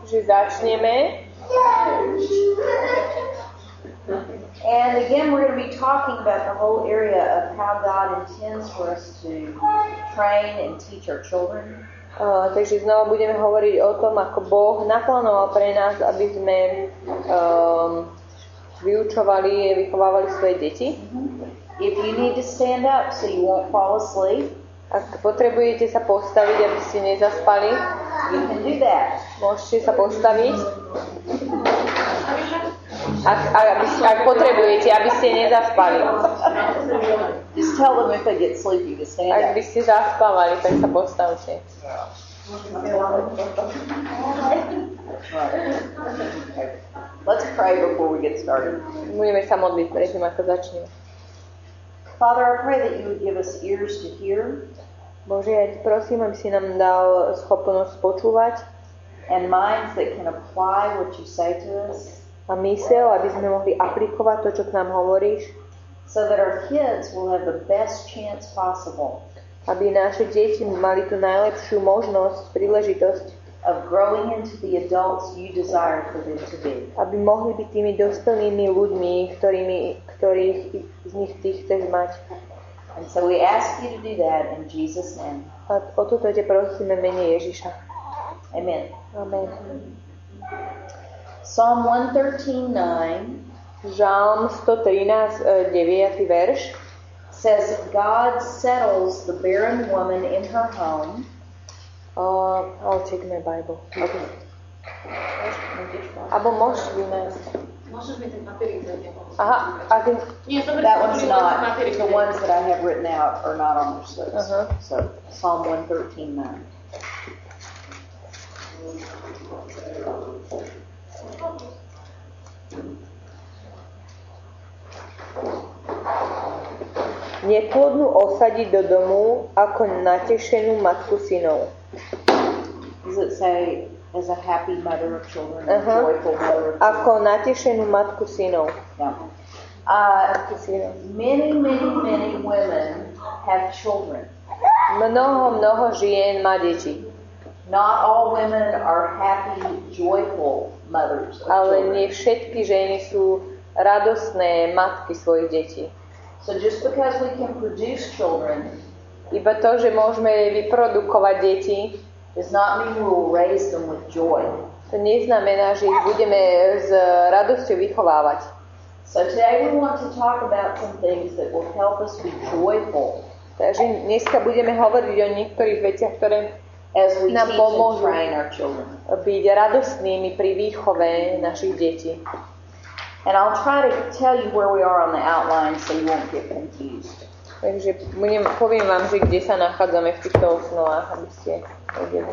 že začneme. And again, we're going to be talking about the whole area of how God intends for us to train and teach our children. Takže znova budeme hovoriť o tom, ako Boh naplánoval pre nás, aby sme vyučovali a vychovávali svoje deti. If you need to stand up so you won't fall asleep, ak potrebujete sa postaviť, aby ste nezaspali, you can do that. Môžete sa postaviť. Ak potrebujete, aby ste nezaspali. Just tell them if they get sleepy to stand up. Ak by ste zaspávali, tak sa postavte. Let's pray before we get started. Budeme sa modliť predtým, ako začneme. Father, I pray that you would give us ears to hear. Bože, ja ti prosím, aby si nám dal schopnosť počúvať and minds that can apply what you say to us. A myseľ, aby sme mohli aplikovať to, čo k nám hovoríš. So that our kids will have the best chance possible. Aby naše deti mali tú najlepšiu možnosť, príležitosť of growing into the adults you desire for them to be. Aby mohli byť tými dospelými ľuďmi, ktorých z nich ty chceš mať. And so we ask you to do that in Jesus' name. A o toto te prosíme v mene Ježiša. Amen. Amen. Psalm 113:9. Žalm 113, 9. verš says, God settles the barren woman in her home. I'll take my Bible. Okay. Abo môžeš vynájsť. Môžeš mi ten papierik dať? Aha, I think that one's not. The ones that I have written out are not on their slips. So Psalm 113:9. Neplodnú osadiť do domu ako natešenú matku synov. Does it say as a happy mother of children, a joyful mother of children? Ako natešenú matku synov. Yeah. Many women have children. Mnoho žien má deti. Not all women are happy, joyful mothers of Ale children. nie všetky ženy sú radostné matky svojich detí. So just because we can produce children, iba to, že môžeme vyprodukovať deti, does not mean we will raise them with joy. To neznamená, že ich budeme s radosťou vychovávať. So today we want to talk about some things that will help us be joyful. Takže dneska budeme hovoriť o niektorých veciach, ktoré as we nám teach pomôžu and train our children. Byť radostnými pri výchove našich detí. And I'll try to tell you where we are on the outline so you won't get confused. Takže poviem vám, že kde sa nachádzame v týchto osnovách, aby ste vedeli.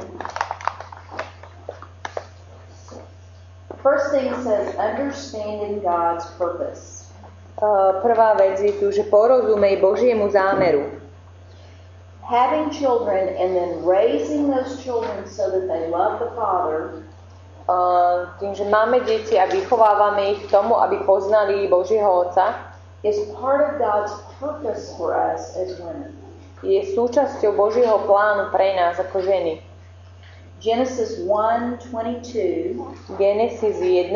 First thing says understanding God's purpose. Prvá vec je tu, že porozumej Božiemu zámeru. Having children and then raising those children so that they love the Father. Tým, že máme deti a vychovávame ich k tomu, aby poznali Božieho Otca, is part of God's purpose for us as women. Je súčasťou Božieho plánu pre nás ako ženy. Genesis 1:22 Genesis 1:22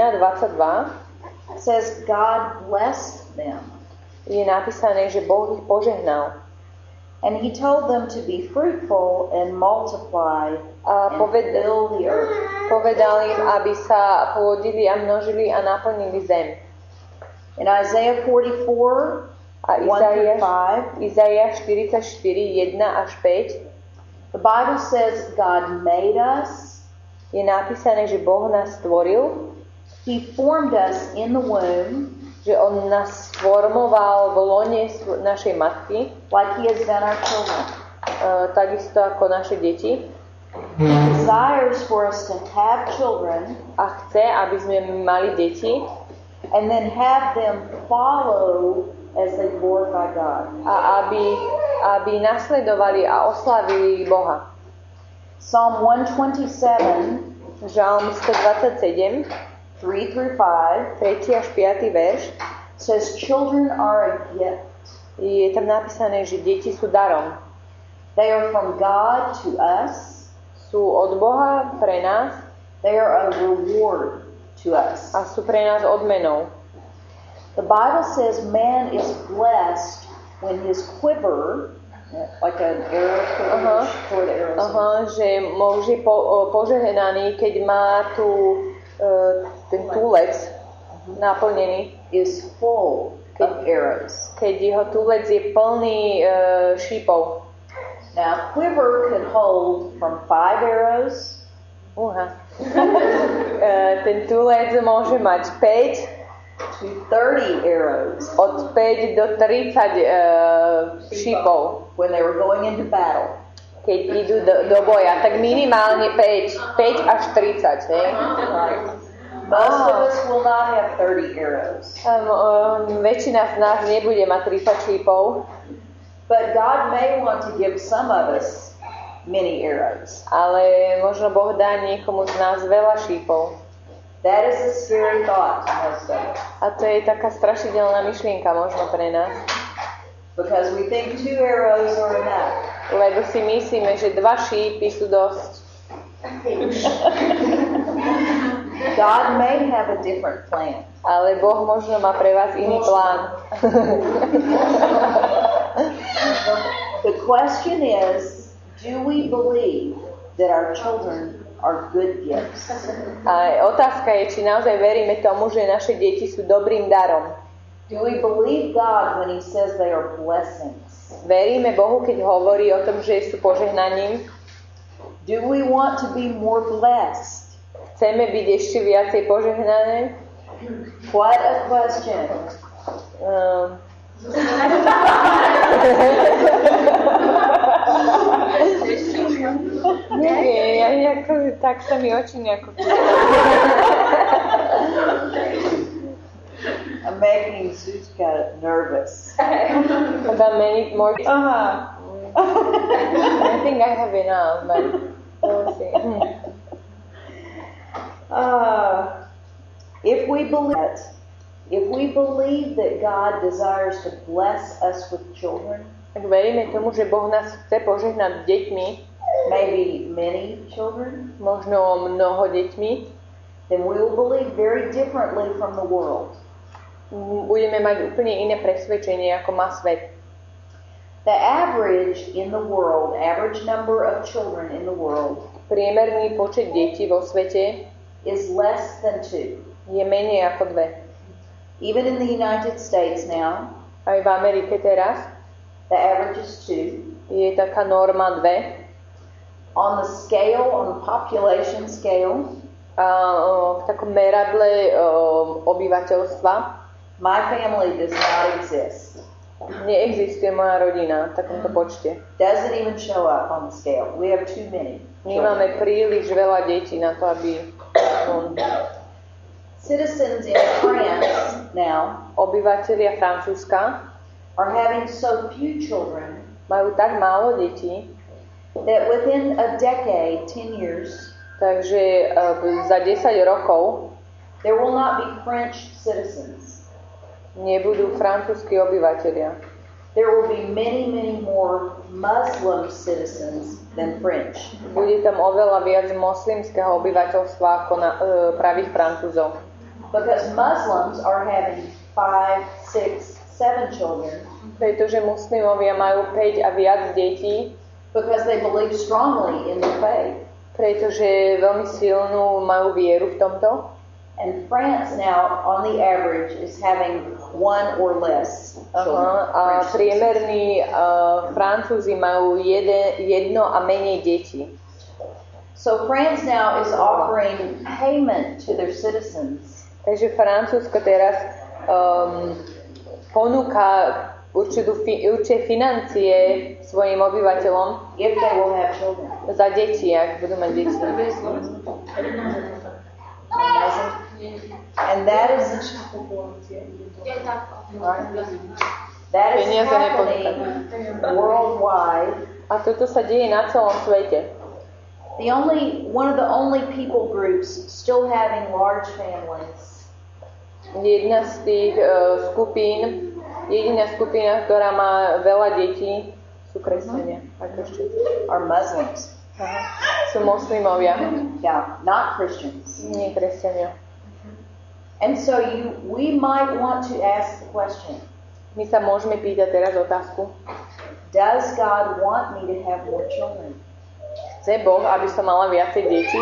says God blessed them. Je napísané, že Boh ich požehnal. And he told them to be fruitful and multiply and fill the earth. Povedal im, aby sa plodili a množili a naplnili zem. In Isaiah 44, a Izaiáš 44, 1 až 5, the Bible says God made us. Je napísané, že Boh nás stvoril. He formed us in the womb. Že on nás formoval v lone našej matky. Like he has done our children. Takisto ako naše deti. He desires for us to have children. A chce, aby sme mali deti. And then have them follow as they glorify God. A aby nasledovali a oslavili Boha. Psalm 127, Žalm 127, 3 through 5, 3. až 5. verš, says children are a gift. Je tam napísané, že deti sú darom. They are from God to us. Sú od Boha pre nás. They are a reward to us. a sú pre nás odmenou. The Bible says man is blessed when his quiver, like an arrow quiver, for the arrows. Že muž je požehnaný, keď má ten túlec naplnený, is full of arrows. keď jeho túlec je plný šípov. Now, quiver could hold from 5 arrows Ten túlec môže mať 5 to 30 arrows od 5 do 30 šípov, when they were going into battle. keď idú do boja. Tak minimálne 5 až 30. Hej? Most of us will not have 30 arrows. Väčšina z nás nebude mať 30 šípov, But God may want to give some of us many arrows. ale možno Boh dá niekomu z nás veľa šípov. That is a scary thought to most of us. A to je taká strašidelná myšlienka možno pre nás. Because we think 2 arrows are enough. Lebo si myslíme, že 2 šípy sú dosť. God may have a different plan. Ale Boh možno má pre vás iný plán. The question is, do we believe that our children are good gifts? A otázka je, či naozaj veríme tomu, že naše deti sú dobrým darom. Do we believe God when He says they are blessings? Veríme Bohu, keď hovorí o tom, že sú požehnaním. Do we want to be more blessed? Chceme byť ešte viacej požehnané? What a question. Nie, tak sa mi oči nejako... I'm making Suska nervous. About many more... I think I have enough, but we'll see. If we believe that God desires to bless us with children, Ak veríme tomu, že Boh nás chce požehnať deťmi, maybe many children, možno mnoho deťmi, then we will believe very differently from the world. Budeme mať úplne iné presvedčenie, ako má svet. The average number of children in the world Priemerný počet detí vo svete is less than 2. je menej ako 2. Even in the United States now, Aj v Amerike teraz the average is 2. je taká norma 2. On the population scale, V takom meradle obyvateľstva my family does not exist. neexistuje moja rodina v takomto počte. Doesn't even show up on the scale. We have too many. My máme príliš veľa detí na to, aby Citizens in France now obyvatelia Francúzska are having so few children majú tak málo detí, that within a decade, 10 years, takže za 10 rokov there will not be French citizens. nebudú francúzski obyvatelia. There will be many, many more Muslim citizens than French. Bude tam oveľa viac moslimského obyvateľstva ako pravých Francúzov. Because Muslims are having 5, 6, 7 children Pretože muslimovia majú 5 a viac detí, because they believe strongly in the faith. pretože veľmi silnú majú vieru v tomto. And France now, on the average, is having 1 or less children. A French citizens. priemerní Francúzi majú jedno a menej detí. So France now is offering payment to their citizens Takže Francúzsko teraz ponúka určité financie svojim obyvateľom if they will have children. za deti, ak budú mať deti. And that is Peniaze happening worldwide. A toto sa deje na celom svete. One of the only people groups still having large families Jedna z tých jediná skupina, ktorá má veľa detí, sú kresťania. are Muslims. Aha. Sú moslimovia, Yeah, not Christians. nie kresťania. And so we might want to ask the question, My sa môžeme pýtať teraz otázku. does God want me to have more children? Chce Boh, aby som mala viacej detí?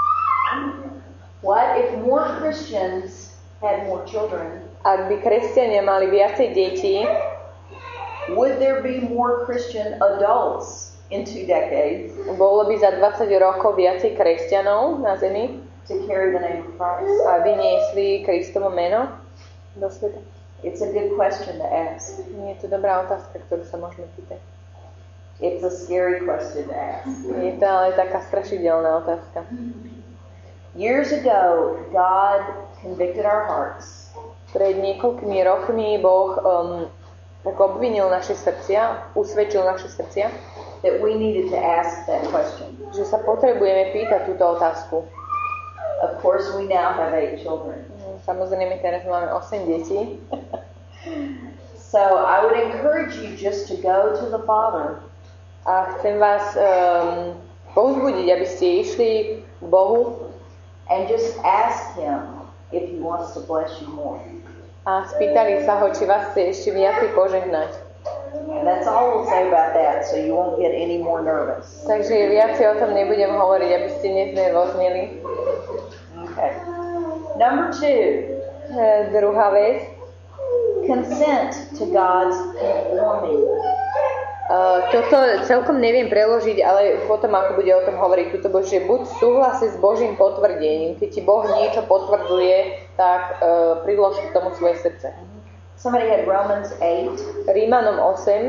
What if more Christians had more children? Ak by kresťania mali viacej detí, Would there be more Christian adults in 2 decades bolo by za 20 rokov viacej kresťanov na zemi, to carry the name of Christ? aby niesli Kristovo meno do sveta? It's a good question to ask. Nie je to dobrá otázka, ktorú sa môžeme pýtať. It's a scary question to ask. Je to ale taká strašidelná otázka. Years ago, God convicted our hearts Pred niekoľkými rokmi Boh tak obvinil naše srdcia, usvedčil naše srdcia, that we needed to ask that question. že sa potrebujeme pýtať túto otázku. Of course, we now have 8 children. Samozrejme, teraz máme 8 detí. So I would encourage you just to go to the Father A chcem vás povzbudiť, aby ste išli k Bohu and just ask Him if He wants to bless you more. a spýtali sa ho, či vás chce ešte viacej požehnať. And that's all we'll say about that, so you won't get any more nervous. Takže viacej o tom nebudem hovoriť, aby ste neznervoznili. Okay. Number 2, Druhá vec. consent to God's conforming. Toto celkom neviem preložiť, ale potom ako bude o tom hovoriť tuto Boh, že buď súhlasí s Božím potvrdením. Keď ti Boh niečo potvrdzuje, tak prilož k tomu svoje srdce. Somebody had Romans 8. Rímanom 8.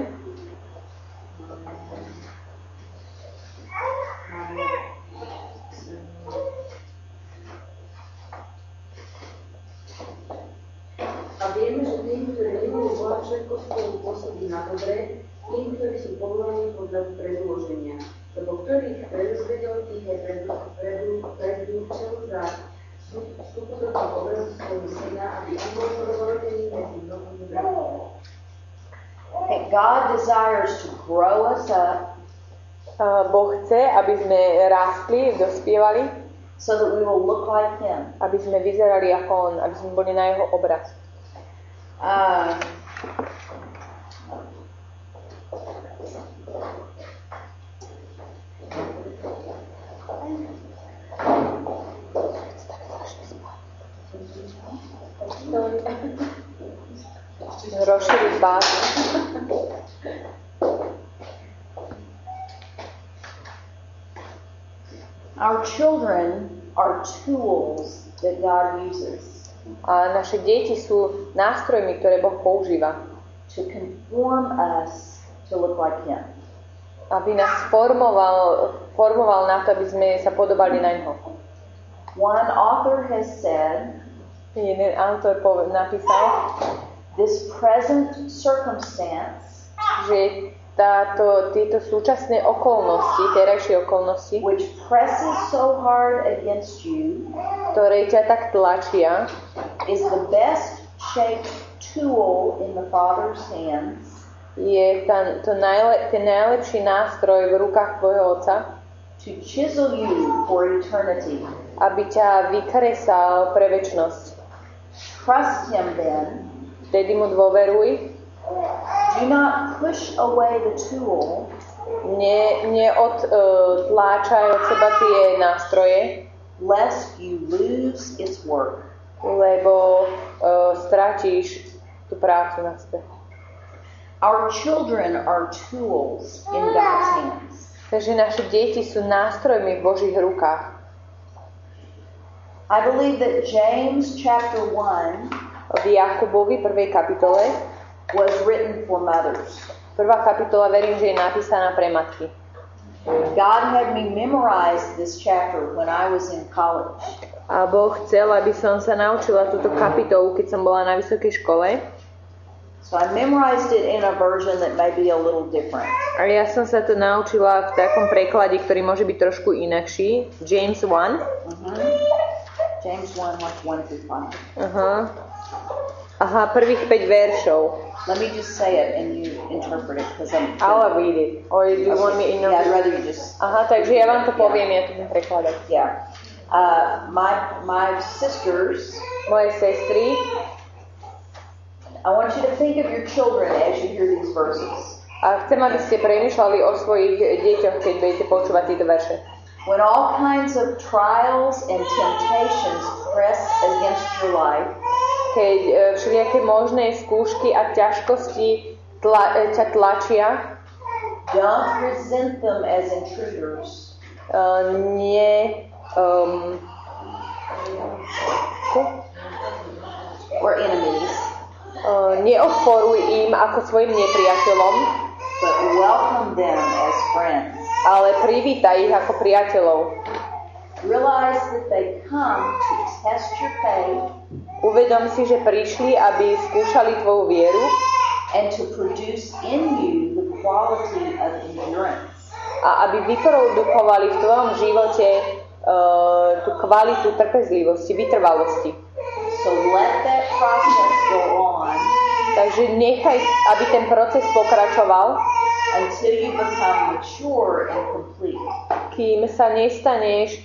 A vieme, že tým, ktorí milujú Boha, všetko spolu pôsobí na dobre, tým, ktorí sú povolaní podľa predloženia. Lebo ktorých predozvedel, tých je predurčil za skutočnú obrazu svojho syna, aby on bol prvorodený medzi mnohými bratmi. God desires to grow us up Boh chce, aby sme rástli, dospievali, so that we will look like Him. aby sme vyzerali ako On, aby sme boli na Jeho obraz. Rozšíriť bázu. Our children are tools that God uses A naše deti sú nástrojmi, ktoré Boh používa, to conform us to look like Him. aby nás formoval na to, aby sme sa podobali na ňo. One author has said, Jeden autor napísal, this present circumstance, že tieto súčasné okolnosti, terajšie okolnosti, which presses so hard against you, ktoré ťa tak tlačia, is the best shaped tool in the Father's hands je ten najlepší nástroj v rukách tvojho Otca, to chisel you for eternity. aby ťa vykresal pre večnosť. Trust Him then. Vtedy mu dôveruj, Do not push away the tool, neodtláčaj od seba tie nástroje, lest you lose its work. lebo stratíš tú prácu na sebe. Our children are tools in God's hands. Takže naše deti sú nástrojmi v Božích rukách. I believe that James chapter 1 V Jakubovi 1. kapitole, was written for mothers. 1. kapitola, verím, že je napísaná pre matky. God had me memorize this chapter when I was in college. A Boh chcel, aby som sa naučila túto kapitolu, keď som bola na vysokej škole. So I memorized it in a version that may be a little different. A ja som sa to naučila v takom preklade, ktorý môže byť trošku inakší. James 1. James 1, like 1 through 5. Aha. Aha, prvých 5 veršov. Let me just say it and you interpret it because I'm. I'll read it. Or do you want me in Yeah, I'd rather you just. Aha, takže ja vám to poviem, ja to budem prekladať. Yeah. My sisters. Moje sestry. I want you to think of your children as you hear these verses. A chcem, aby ste premýšľali o svojich deťoch, keď budete počúvať tieto verše. When all kinds of trials and temptations press against your life, keď všelijaké možné skúšky a ťažkosti ťa tlačia, don't resent them as intruders. Or enemies. Neodporuj im ako svojim nepriateľom, but welcome them as friends. Ale privítaj ich ako priateľov. Realize that they come to test your faith. Uvedom si, že prišli, aby skúšali tvoju vieru. And to produce in you the quality of endurance. A aby vyprodukovali v tvojom živote tú kvalitu trpezlivosti, vytrvalosti. So let that process go on. Takže nechaj, aby ten proces pokračoval. Until you become mature and complete. Kým sa nestaneš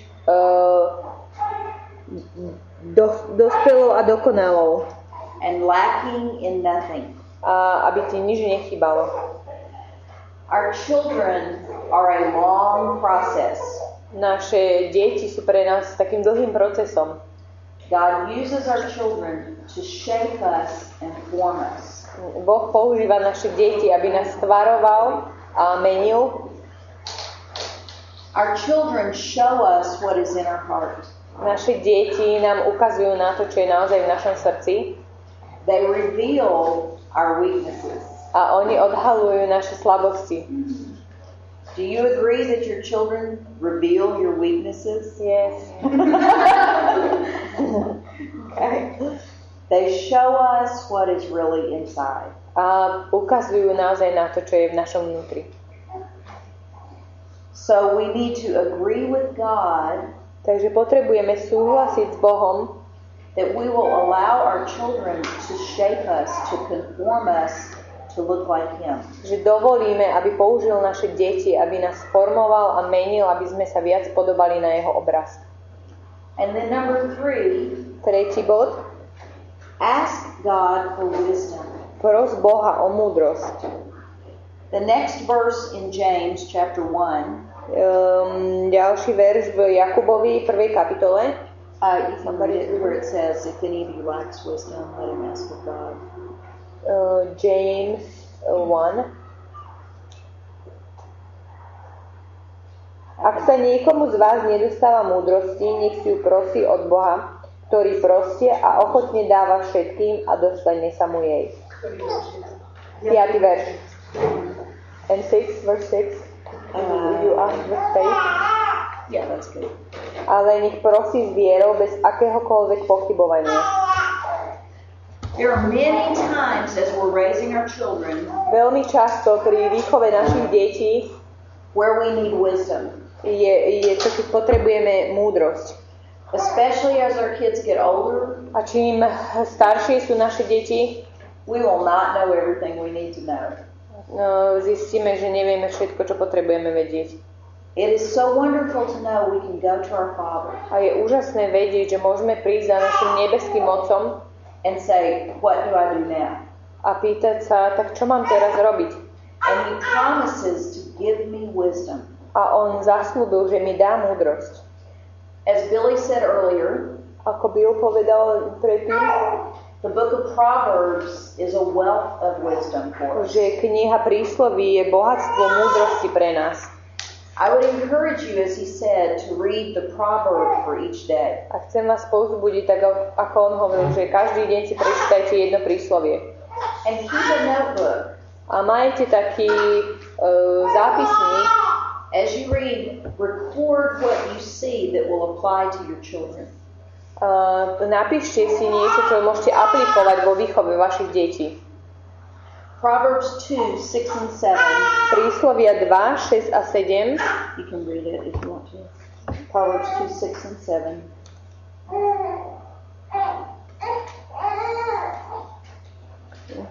dospelou a dokonalou. And lacking in nothing. A aby ti nič nechýbalo. Our children are a long process. Naše deti sú pre nás takým dlhým procesom. God uses our children to shape us and form us. Boh používa naše deti, aby nás tvaroval a menil. Our children show us what is in our heart. Naše deti nám ukazujú na to, čo je naozaj v našom srdci. They reveal our weaknesses. A oni odhalujú naše slabosti. Do you agree that your children reveal your weaknesses? Yes. Okay. They show us what is really inside. A ukazujú naozaj na to, čo je v našom vnútri. So we need to agree with God. Takže potrebujeme súhlasiť s Bohom, that we will allow our children to shape us, to conform us to look like Him. Že dovolíme, aby použil naše deti, aby nás formoval a menil, aby sme sa viac podobali na jeho obraz. And then number 3. Tretí bod. Ask God for wisdom. Pros Boha o múdrosť. The next verse in James chapter 1. Ďalší verš v Jakubovi 1. kapitole. You can read it where it says, if any of you lacks wisdom, let him ask of God. James 1. Ak sa niekomu z vás nedostáva múdrosti, nech si ju prosí od Boha, ktorý prostie a ochotne dáva všetkým a dostane sa mu jej. 5. verš. And 6, verse 6. You ask with faith. Yeah, that's good. Ale nech prosí s vierou bez akéhokoľvek pochybovania. There are many times as we're raising our children Veľmi často pri výchove našich detí where we need wisdom. je to, keď potrebujeme múdrosť. Especially as our kids get older. A čím staršie sú naše deti, we will not know everything we need to know. Zistíme, že nevieme všetko, čo potrebujeme vedieť. It is so wonderful to know we can go to our Father. A je úžasné vedieť, že môžeme prísť za našim nebeským Otcom and say, what do I do now? A pýtať sa, tak čo mám teraz robiť? And He promises to give me wisdom. A On zasľúbil, že mi dá múdrosť. As Billy said earlier, ako Bill povedal predtým, the book of Proverbs is a wealth of wisdom for us. Že kniha prísloví je bohatstvo múdrosti pre nás. I would encourage you, as he said, to read the proverb for each day. A chcem vás povzbudiť, tak ako on hovoril, že každý deň si prečítajte jedno príslovie. And keep a notebook. A majte taký zápisník. As you read, record what you see that will apply to your children. Napíšte si niečo, čo môžete aplikovať vo výchove vašich detí. Proverbs 2, 6 and 7. Príslovia 2, 6 a 7. You can read it if you want to. Proverbs 2, 6 and 7.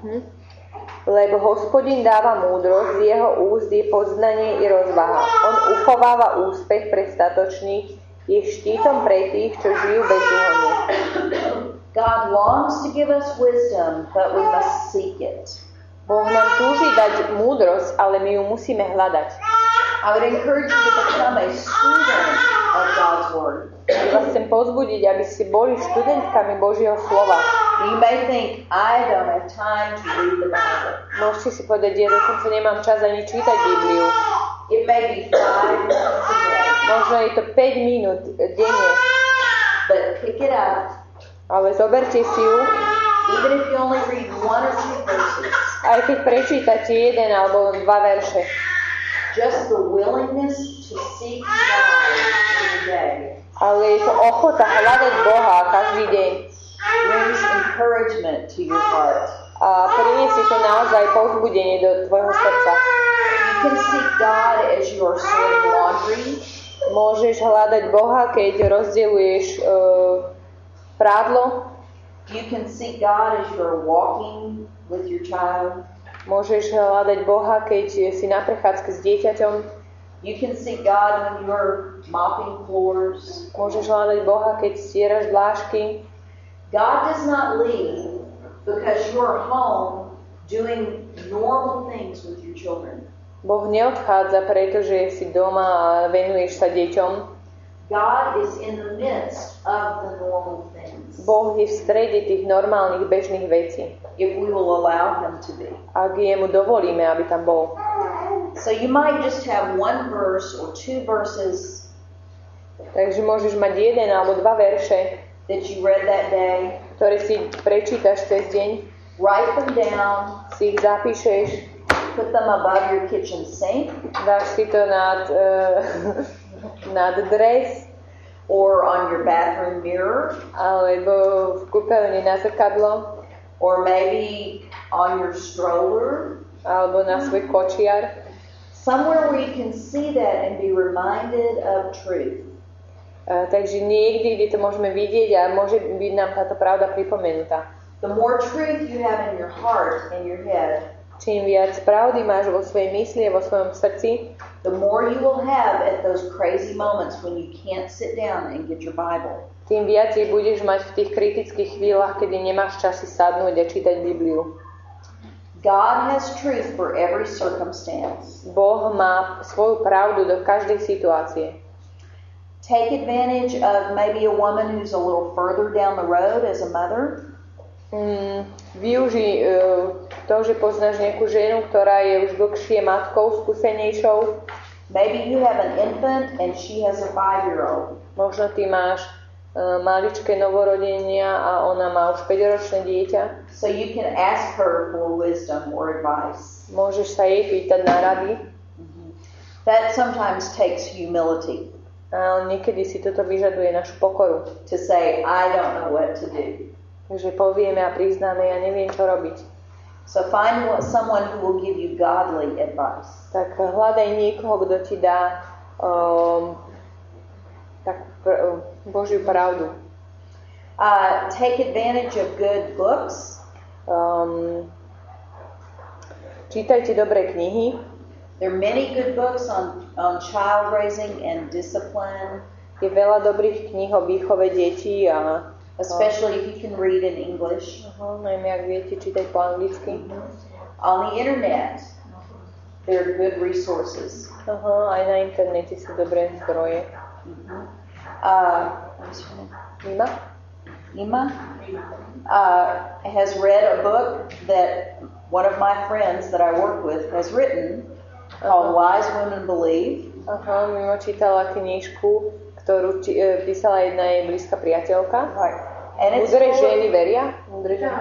Lebo Hospodin dáva múdrosť, z jeho úst je poznanie i rozvaha. On uchováva úspech pre statočných, je štítom pre tých, čo žijú bezúhonne. God longs to give us wisdom, but we must seek it. Boh nám túži dať múdrosť, ale my ju musíme hľadať. I would encourage you to become a student of God's Word. Ja vás chcem povzbudiť, aby ste boli študentkami Božieho slova. You may think, I don't have time to read the Bible. Môžete si povedať, ja dokonca nemám čas ani čítať Bibliu. It may be 5 minutes a day, Možno je to 5 minút denne, but pick it up. ale zoberte si ju, Even if you only read 1 or 2 verses, aj keď prečítate 1 alebo 2 verše. just the willingness to seek God every day Ale je to ochota hľadať Boha každý deň. brings encouragement to your heart. A priniesie to naozaj povzbudenie do tvojho srdca. You can seek God as you are sorting laundry. Môžeš hľadať Boha, keď rozdeľuješ prádlo. You can seek God as you are walking with your child. Môžeš hľadať Boha, keď si na prechádzke s dieťaťom. You can seek God when you're mopping floors. Môžeš hľadať Boha, keď stieraš dlášky. God does not leave because you're home doing normal things with your children. Boh neodchádza, pretože si doma a venuješ sa deťom. God is in the midst of the normal things. Boh je v strede tých normálnych, bežných vecí. If we will allow Him to be. Ak jemu dovolíme, aby tam bol. So you might just have 1 verse or 2 verses Takže môžeš mať 1 alebo 2 verše, that you read that day. ktoré si prečítaš cez deň. Write them down. Si ich zapíšeš, Put them above your kitchen sink dáš si to nad dres, or on your bathroom mirror, alebo v kúpeľni na zrkadlo, or maybe on your stroller. alebo na svoj kočiar. Somewhere where you can see that and be reminded of truth. Takže niekde, kde to môžeme vidieť a môže byť nám táto pravda pripomenutá. The more truth you have in your heart and your head, Čím viac pravdy máš vo svojej mysli a vo svojom srdci, the more you will have at those crazy moments when you can't sit down and get your Bible. tým viac budeš mať v tých kritických chvíľach, kedy nemáš čas si sadnúť a čítať Bibliu. God has truth for every circumstance. Boh má svoju pravdu do každej situácie. Take advantage of maybe a woman who's a little further down the road as a mother. Využij to, že poznáš nejakú ženu, ktorá je už dlhšie matkou, skúsenejšou. Maybe you have an infant and she has a 5-year-old. Možno ty máš maličké novorodenia a ona má už 5-ročné dieťa. So you can ask her for wisdom or advice. Môžeš sa jej pýtať na rady. That sometimes takes humility. A niekedy si toto vyžaduje našu pokoru. To say, I don't know what to do. Takže povieme a priznáme, ja neviem, čo robiť. So find someone who will give you godly advice. Tak hľadaj niekoho, kto ti dá Božiu pravdu. Take advantage of good books. Čítajte dobré knihy. There are many good books on child raising and discipline. Je veľa dobrých kníh o výchove detí a especially if you can read in English. Najmä ak viete čítať po anglicky. On the internet, there are good resources. Aj na internete sú dobré zdroje. Ima has read a book that one of my friends that I work with has written called Wise Women Believe. Mimo čítala knižku, ktorú písala jedna jej blízka priateľka. Múdre ženy veria? Múdre ženy.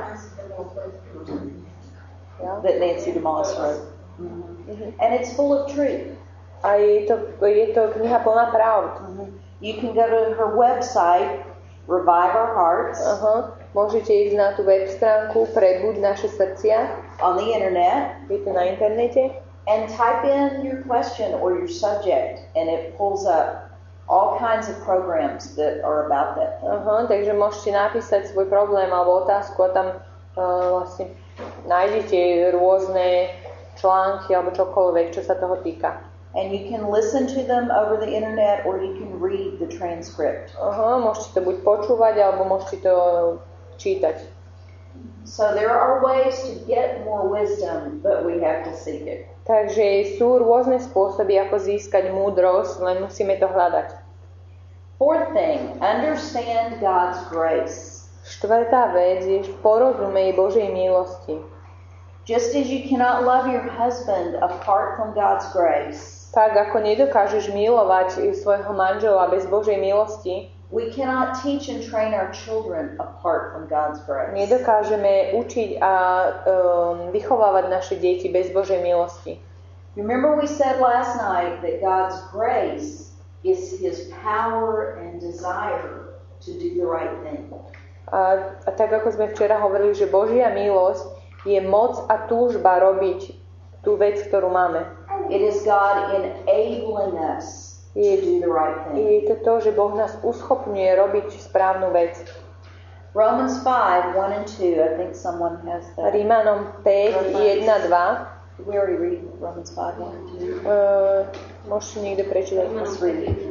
That Nancy DeMoss wrote. And it's full of truth. A je to kniha plná pravd. You can go to her website, Revive Our Hearts. Môžete ísť na tú web stránku Prebuď naše srdcia. On the internet. Je to na internete. And type in your question or your subject, and it pulls up all kinds of programs that are about that thing. Takže môžete napísať svoj problém alebo otázku a tam vlastne nájdete rôzne články alebo čokoľvek, čo sa toho týka. And you can listen to them over the internet or you can read the transcript. Môžete to buď počúvať alebo môžete to čítať. So there are ways to get more wisdom, but we have to seek it. Takže sú rôzne spôsoby, ako získať múdrosť, len musíme to hľadať. Fourth thing, understand God's grace. Štvrtá vec je, porozumej Božej milosti. Just as you cannot love your husband apart from God's grace, Tak ako nedokážeš milovať svojho manžela bez Božej milosti, we cannot teach and train our children apart from God's grace. nedokážeme učiť a vychovávať naše deti bez Božej milosti. Remember we said last night that God's grace is His power and desire to do the right thing. A tak ako sme včera hovorili, že Božia milosť je moc a túžba robiť tú vec, ktorú máme. It is God enabling us to do the right thing. Je to to, že Boh nás uschopňuje robiť správnu vec. Romans 5, 1 and 2, I think someone has that. Rímanom 5, 1, 2. Did we already read Romans 5, 1 and 2? Môžete niekto prečítať? Let's read it.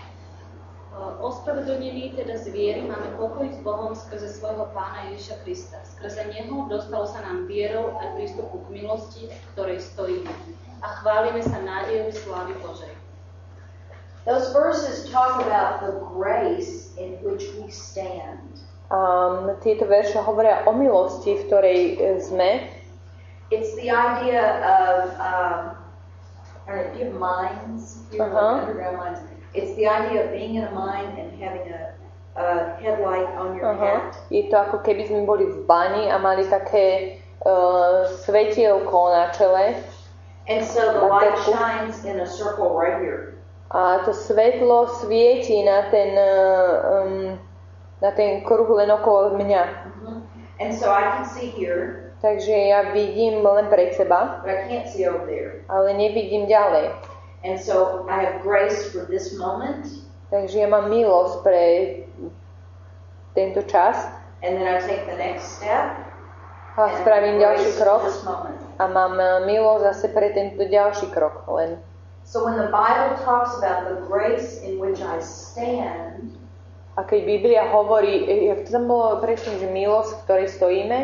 Ospravedlnení teda z viery máme pokoj s Bohom skrze svojho Pána Ježiša Krista. Skrze Neho dostalo sa nám vierou aj prístupu k milosti, v ktorej stojíme. A chválime sa nádejou slávy Božej. Those verses talk about the grace in which we stand. Tieto verše hovoria o milosti, v ktorej sme. It's the idea of, do you have mines? Here, like underground mines. It's the idea of being in a mine and having a headlight on your hat. Je to ako keby sme boli v bani a mali také svetielko na čele. And so the light shines in a circle right here. A to svetlo svieti na ten kruh len okolo mňa. And so I can see here. Takže ja vidím len pred seba, but I can't see over there. Ale nevidím ďalej. And so I have grace for this moment. Takže ja mám milosť pre tento čas. And then I take the next step. A spravím ďalší krok. A mám milosť zase pre tento ďalší krok len. So when the Bible talks about the grace in which I stand, a keď Biblia hovorí, jak to tam bolo presne, že milosť, v ktorej stojíme,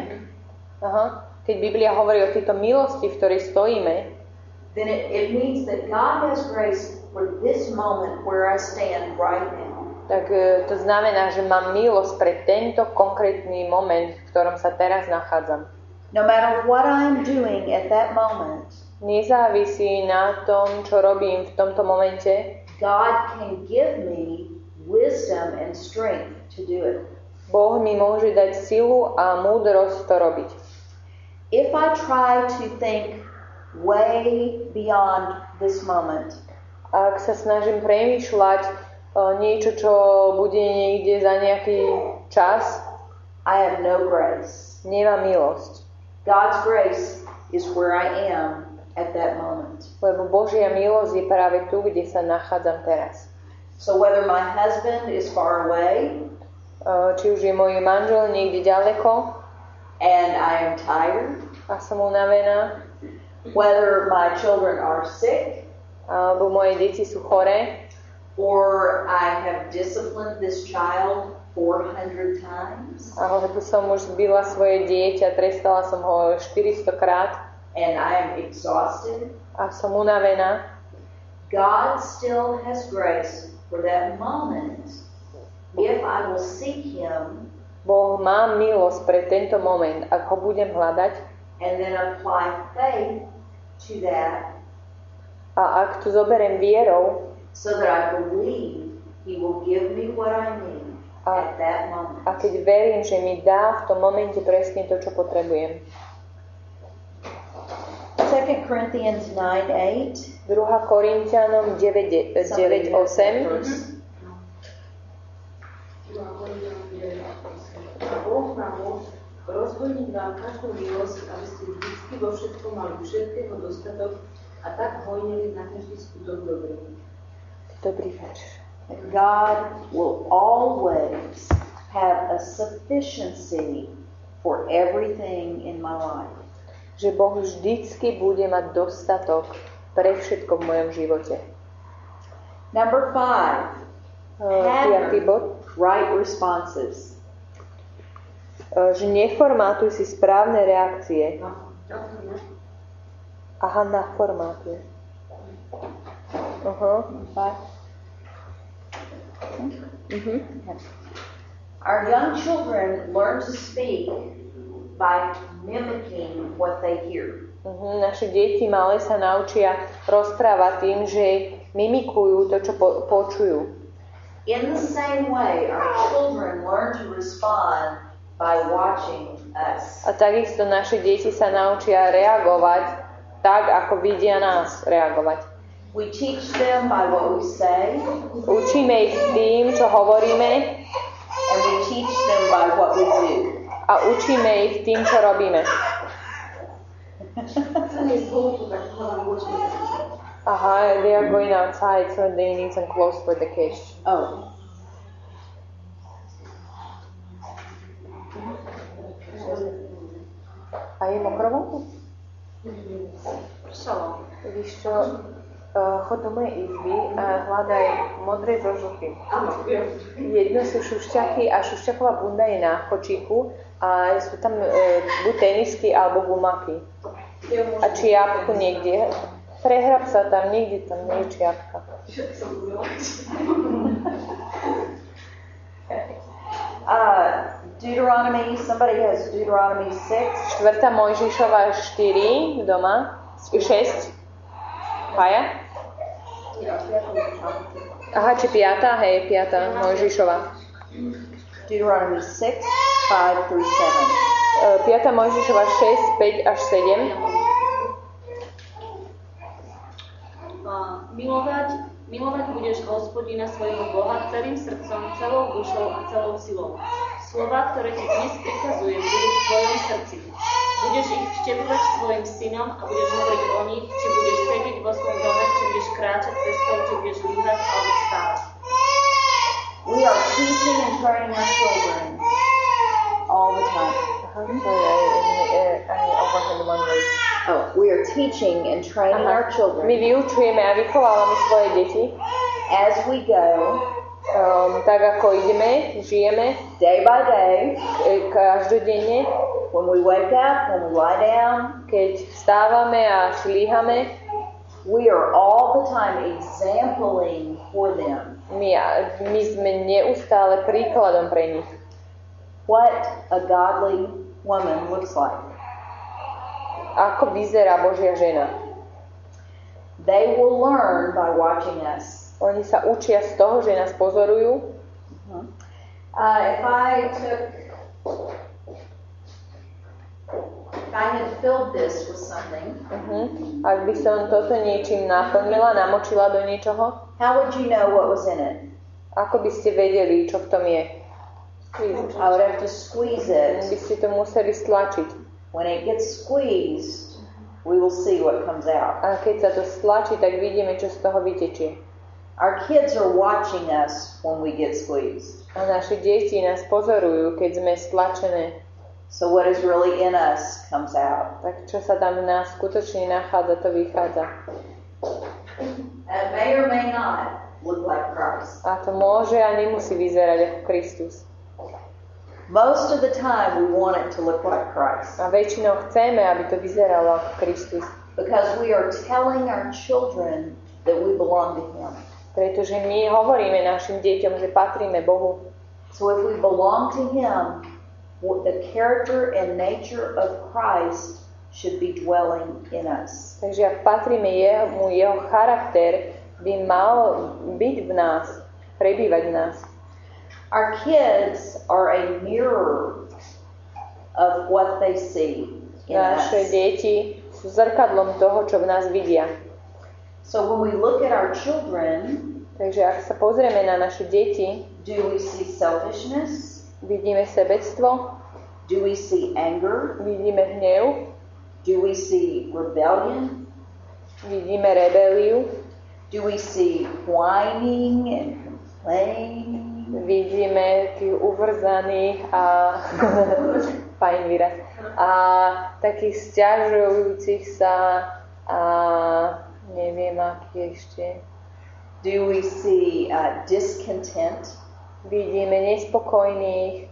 keď Biblia hovorí o tejto milosti, v ktorej stojíme, then it means that God has grace for this moment where I stand right now. Tak to znamená, že mám milosť pre tento konkrétny moment, v ktorom sa teraz nachádzam. No matter what I'm doing at that moment, nezávisí na tom, čo robím v tomto momente, God can give me wisdom and strength to do it. Boh mi môže dať silu a múdrosť to robiť. If I try to think way beyond this moment, ak sa snažím premýšľať niečo, čo bude niekde za nejaký čas, I have no grace. Nemám milosť. God's grace is where I am at that moment. Lebo Božia milosť je práve tu, kde sa nachádzam teraz. So whether my husband is far away, či už je môj manžel niekde ďaleko, and I am tired, a som unavená, whether my children are sick, alebo moje deti sú choré, or I have disciplined this child 400 times, alebo som už zbila svoje dieťa, trestala som ho 400 krát, and I am exhausted, a som unavená, God still has grace for that moment if I will seek Him. Boh má milosť pre tento moment, ak ho budem hľadať, and then apply faith to that, a ak to zoberiem vierou, so that I believe He will give me what I need at that moment. A keď verím, že mi dá v tom momente presne to, čo potrebujem. 2 Corinthians 9:8. 2. Korinťanom 9:8. Boh má moc rozhojniť vám každú milosť, aby ste vždycky vo všetkom mali všetkého dostatok a tak hojnili na každý skutok dobrý. Dobrý verš. God will always have a sufficiency for everything in my life. že Boh vždycky bude mať dostatok pre všetko v mojom živote. Number 5. Piatý bod. Right responses. Že neformátuj si správne reakcie. Aha, naformátuj. Our young children learn to speak by mimicking what they hear. Naše deti malé sa naučia rozprávať tým, že mimikujú to, čo počujú. In the same way, our children learn to respond by watching us. A takisto naše deti sa naučia reagovať tak, ako vidia nás reagovať. We teach them by what we say. Učíme ich tým, čo hovoríme. And we teach them by what we do. A učíme ich tým, čo robíme. Aha, they are going outside, so they need some clothes for the kids. Oh. A je mokro? Pršalo. Víš čo, chod do mojej izby a hľadaj modré so žltým. Jedno sú šušťaky a šušťaková bunda je na kočíku a sú tam buď tenisky alebo gumaky. A čiapku niekde. Prehrab sa tam, niekde tam nie je čiapka. Deuteronomy, somebody has Deuteronomy 6. 4. Mojžišova 4 doma. 6. Paja? Aha, či 5. Hej, 5. Mojžišova. Deuteronomy 6, 5 through 7. 5. Mojžišova 6, 5 až 7. Milovať budeš Hospodina svojho Boha celým srdcom, celou dušou a celou silou. Slova, ktoré ti dnes prikazujem, budú v tvojom srdci. Budeš ich vštepovať svojim synom a budeš hovoriť o nich, či budeš sedieť vo svojom dome, či budeš kráčať cestou, či budeš líhať alebo stávať. We are teaching and training our children all the time. We are teaching and training our children. My vyučujeme a vychovávame svoje deti. As we go, tak ako ideme, žijeme, day by day, každodenne, when we wake up, when we lie down, keď vstávame a šlíhame, we are all the time exempling for them. My sme neustále príkladom pre nich. What a godly woman looks like. Ako vyzerá Božia žena. They will learn by watching us. Oni sa učia z toho, že nás pozorujú. If I had filled this with something, Ak by som toto niečím naplnila, namočila do niečoho, how would you know what was in it? ako by ste vedeli, čo v tom je? I would have to squeeze it. By ste to museli stlačiť. When it gets squeezed, we will see what comes out. A keď sa to stlačí, tak vidíme, čo z toho vytečie. Our kids are watching us when we get squeezed. A naše deti nás pozorujú, keď sme stlačené. So what is really in us comes out. Tak čo sa tam v nás skutočne nachádza, to vychádza. It may or may not look like Christ. A to môže a nemusí vyzerať ako Kristus. Most of the time we want it to look like Christ. A väčšinou chceme, aby to vyzeralo ako Kristus. Because we are telling our children that we belong to Him. Pretože my hovoríme našim deťom, že patríme Bohu. So if we belong to Him, the character and nature of Christ should be dwelling in us. Takže ak patríme jeho charakter by mal byť v nás, prebývať v nás. Our kids are a mirror of what they see in Naše us. deti sú zrkadlom toho, čo v nás vidia. So when we look at our children, Takže ak sa pozrieme na naše deti, do we see selfishness? vidíme sebectvo, Do we see anger? vidíme hnev, Do we see rebellion? vidíme rebeliu, Do we see whining and complaining? vidíme tých uvrzaných a fajn výraz. A takých sťažujúcich sa a neviem, aký ešte. Do we see discontent? Vidíme nespokojných.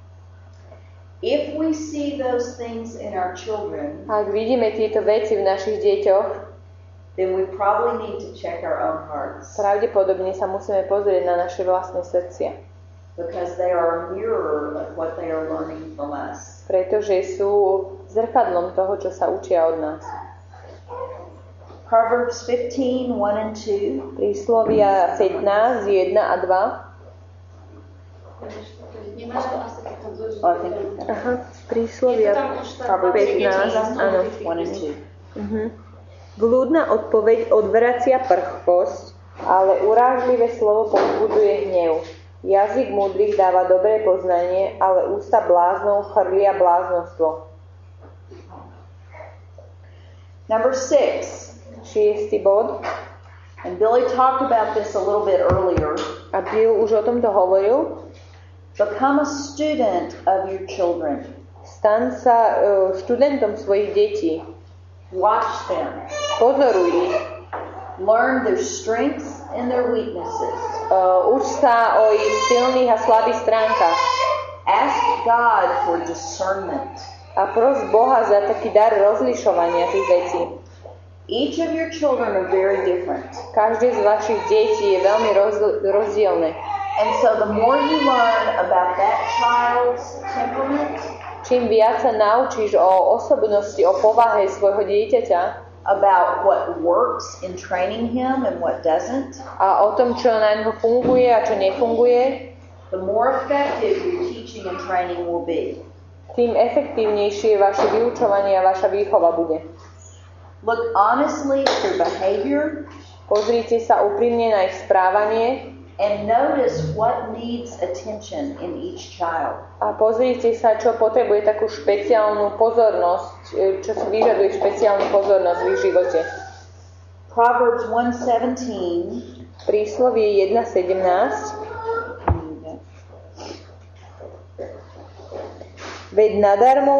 If we see those things in our children, Ak vidíme tieto veci v našich deťoch, then we probably need to check our own hearts. pravdepodobne sa musíme pozrieť na naše vlastné srdcia. Because they are a mirror of what they are learning from us. Pretože sú zrkadlom toho, čo sa učia od nás. Proverbs 15, 1 and 2. Príslovia 15, 1 a 2. Nemáš to asi keď tam zožiť. Oh, I think you can. Aha, príslovia Proverbs 15, áno. 1 and 2. Blúdna odpoveď odvracia prchkosť, ale urážlivé slovo povzbudzuje hnev. Jazyk múdrych dáva dobré poznanie, ale ústa bláznov chrlia bláznostvo. Number 6. 6. bod. And Billy talked about this a little bit earlier. A Bill už o tomto hovoril. Become a student of your children. Stan sa študentom svojich detí. Watch them. Pozoruj ich. Learn their strengths and their weaknesses. Uč sa o ich silných a slabých stránkach. Ask God for discernment. A pros Boha za taký dar rozlišovania tých vecí. Each of your children are very different. Každé z vašich detí je veľmi rozdielne. And so the more you learn about that child's temperament, Čím viac sa naučíš o osobnosti, o povahe svojho dieťaťa about what works in training him and what doesn't, a o tom, čo na ňo funguje a čo nefunguje, the more effective your teaching and training will be. tým efektívnejšie vaše vyučovanie a vaša výchova bude. Look honestly at their behavior Pozrite sa úprimne na ich správanie and notice what needs attention in each child. a pozrite sa, čo potrebuje takú špeciálnu pozornosť, čo si vyžaduje špeciálnu pozornosť v ich živote. Proverbs 1:17. Príslovie 1.17. Veď nadarmo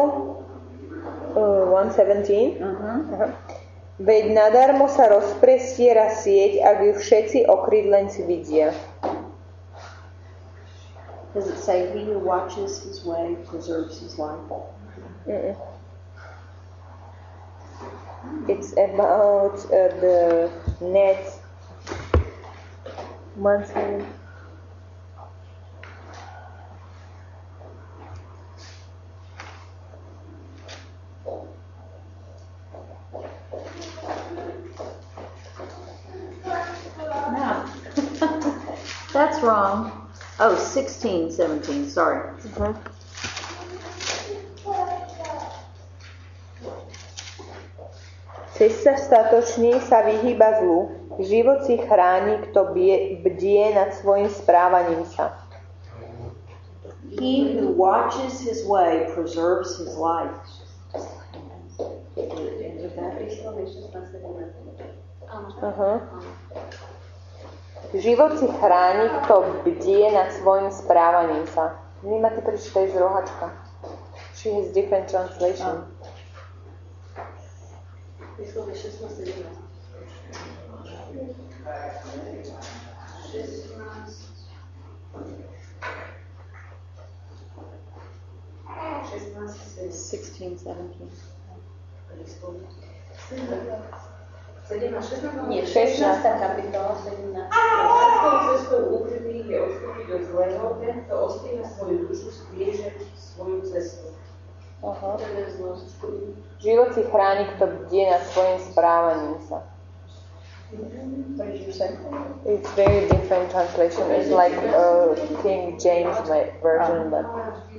1.17. Veď nadarmo sa rozprestiera sieť, ak ju všetci okrydlenci vidia. Does it say he who watches his way preserves his life? It's about the net. 1.7. No. That's wrong. Oh, 16, 17, sorry. Cesta statočný sa vyhýba zlu, život si chráni, kto bdie nad svojim správaním sa. He who watches his way preserves his life. Život si chráni, kto bdie nad svojim správaním sa. Vy máte prečítať z rohačka. She has different translation. Príslovie 16:17. 16, 17. 17. Nie, 16. kapitola, 17. Takou cestou ukrytých je odstúpiť od zlého, tento ostíha svoju dušu, strieže svoju cestu. Život si chráni, kto bdie nad svojim správaním sa. What did you say? It's very different translation. It's like King James version, but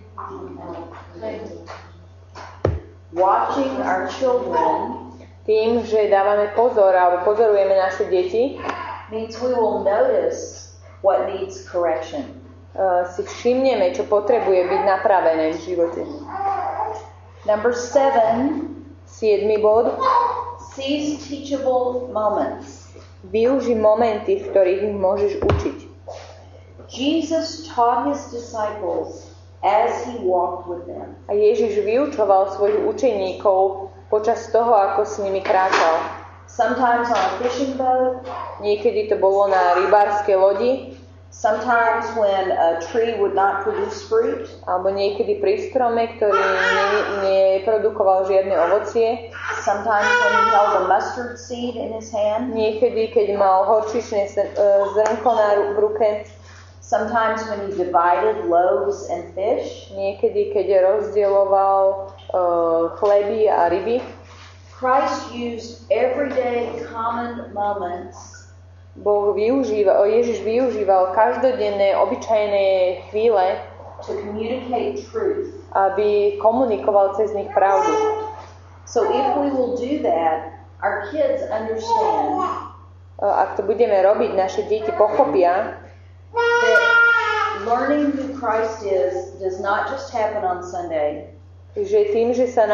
Watching our children tým, že dávame pozor alebo pozorujeme naše deti, means we will notice what needs correction. Si všimneme, čo potrebuje byť napravené v živote. Number 7, 7. bod. seize teachable moments. Využi momenty, v ktorých ich môžeš učiť. Jesus taught his disciples as he walked with them. A Ježiš vyučoval svojich učeníkov počas toho, ako s nimi kráčal. Sometimes on a fishing boat, Niekedy to bolo na rybárskej lodi, sometimes when a tree would not produce fruit, alebo niekedy pri strome, ktorý neprodukoval žiadne ovocie. sometimes when he held a mustard seed in his hand, Niekedy, keď mal horčičné zrnko v ruke. sometimes when he divided loaves and fish. Niekedy, keď rozdieloval chleby a ryby. Christ used everyday common moments Ježiš využíval každodenné, obyčajné chvíle, to communicate truth. aby komunikoval cez nich pravdu. So if we will do that, our kids understand Ak to budeme robiť, naše deti pochopia, that learning who Christ is does not just happen on Sunday. že tým, že sa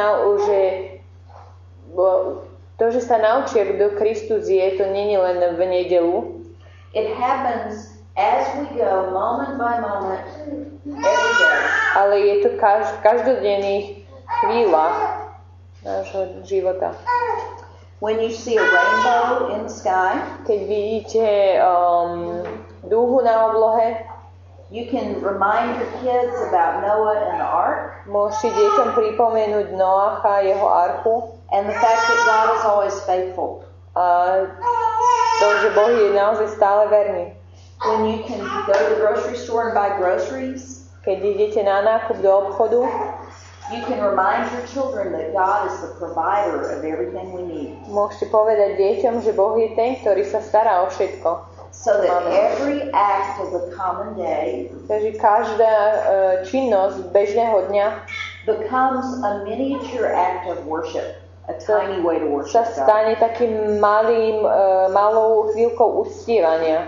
naučia, kto Kristus je, to nie je len v nedeľu. It happens as we go, moment by moment, every day. Ale je to v každodenných chvíľach nášho života. When you see a rainbow in the sky, Keď vidíte dúhu na oblohe, you can remind your kids about Noah and the ark, môžete deťom pripomenúť Noacha, jeho archu and the fact that God is always faithful. a to, že Boh je naozaj stále verný. When you can go to the grocery store and buy groceries, Keď idete na nákup do obchodu, you can remind your children that God is the provider of everything we need. môžete povedať deťom, že Boh je ten, ktorý sa stará o všetko. So that every act of the common day Takže každá činnosť bežného dňa becomes a miniature act of worship, a tiny way to sa worship God. stane takým malou chvíľkou uctievania.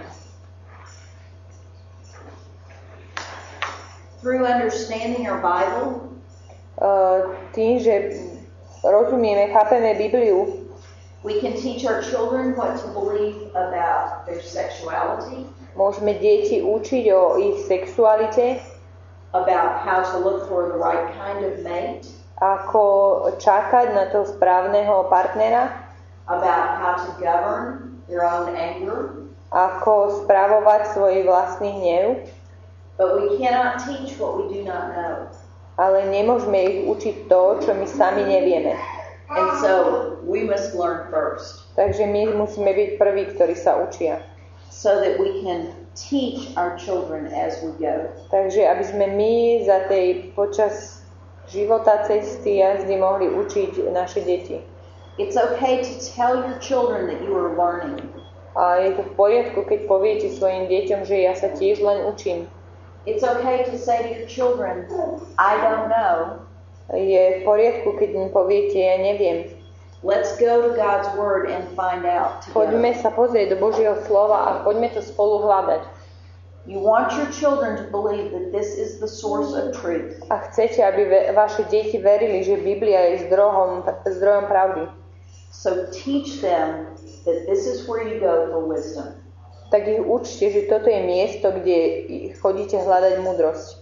Through understanding our Bible, Tým, že rozumieme, chápeme Bibliu, we can teach our children what to believe about their sexuality, môžeme deti učiť o ich sexualite, about how to look for the right kind of mate, ako čakať na toho správneho partnera, about how to govern their own anger. ako spravovať svoj vlastný hnev, But we cannot teach what we do not know. ale nemôžeme ich učiť to, čo my sami nevieme. And so we must learn first Takže my musíme byť prví, ktorí sa učia. so that we can teach our children as we go. Takže aby sme my počas života cesty jazdy mohli učiť naše deti. It's okay to tell your children that you are learning. A je to v poriadku, keď poviete svojim deťom, že ja sa tiež len učím. It's okay to say to your children, I don't know. Je v poriadku, keď im poviete, ja neviem. Let's go to God's Word and find out Poďme together. sa pozrieť do Božieho slova a poďme to spolu hľadať. You want your children to believe that this is the source of truth. A chcete, aby vaše deti verili, že Biblia je zdrojom pravdy. So teach them that this is where you go for wisdom. Tak ich učte, že toto je miesto, kde chodíte hľadať múdrosť.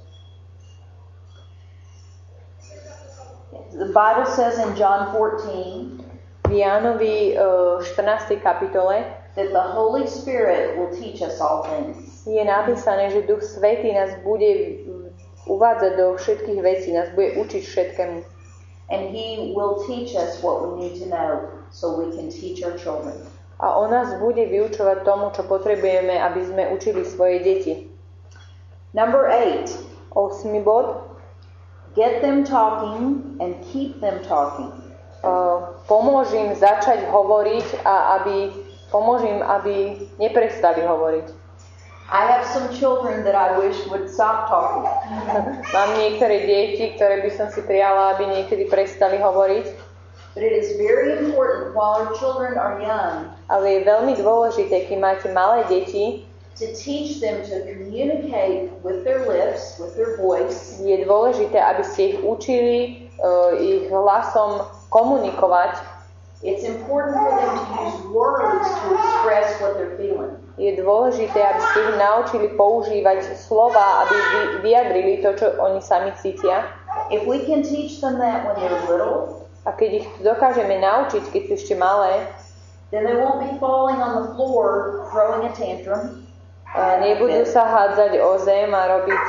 The Bible says in John 14 V Jánovi 14. kapitole that the Holy Spirit will teach us all things. je napísané, že Duch Svätý nás bude uvádzať do všetkých vecí, nás bude učiť všetkému. And He will teach us what we need to know so we can teach our children. A on nás bude vyučovať tomu, čo potrebujeme, aby sme učili svoje deti. Number 8. 8. bod. Get them talking and keep them talking. Pomôž im začať hovoriť a pomôž im, aby neprestali hovoriť. I have some children that I wish would stop talking. Mám niektoré deti, ktoré by som si prijala, aby niekedy prestali hovoriť. But it is very important while our children are young Ale je veľmi dôležité, keď máte malé deti, to teach them to communicate with their lips, with their voice, je dôležité, aby ste ich učili ich hlasom komunikovať It's important for them to use words to express what they're feeling. Je dôležité, aby ste ich naučili používať slova, aby vyjadrili to, čo oni sami cítia. If we can teach them that when they're little, a keď ich dokážeme naučiť, keď sú ešte malé, then they won't be falling on the floor throwing a tantrum. Nebudú sa hádzať o zem a robiť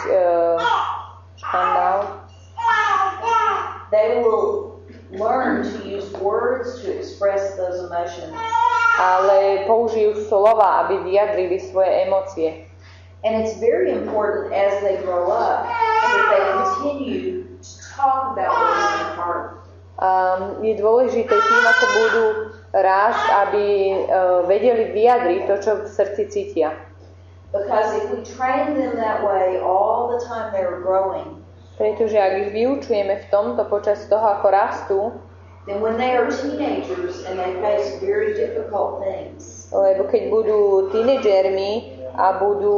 škandál. They will learn to use words to express those emotions. Ale použijú slova, aby vyjadrili svoje emócie. And it's very important as they grow up that they continue to talk about what's in their heart. Je dôležité tým, ako budú rásť, aby vedeli vyjadriť to, čo v srdci cítia. Because if we train them that way all the time they were growing, pretože ak ich vyučujeme v tomto počas toho, ako rastú, then when they are teenagers and they face very difficult things, lebo keď budú tínedžermi a budú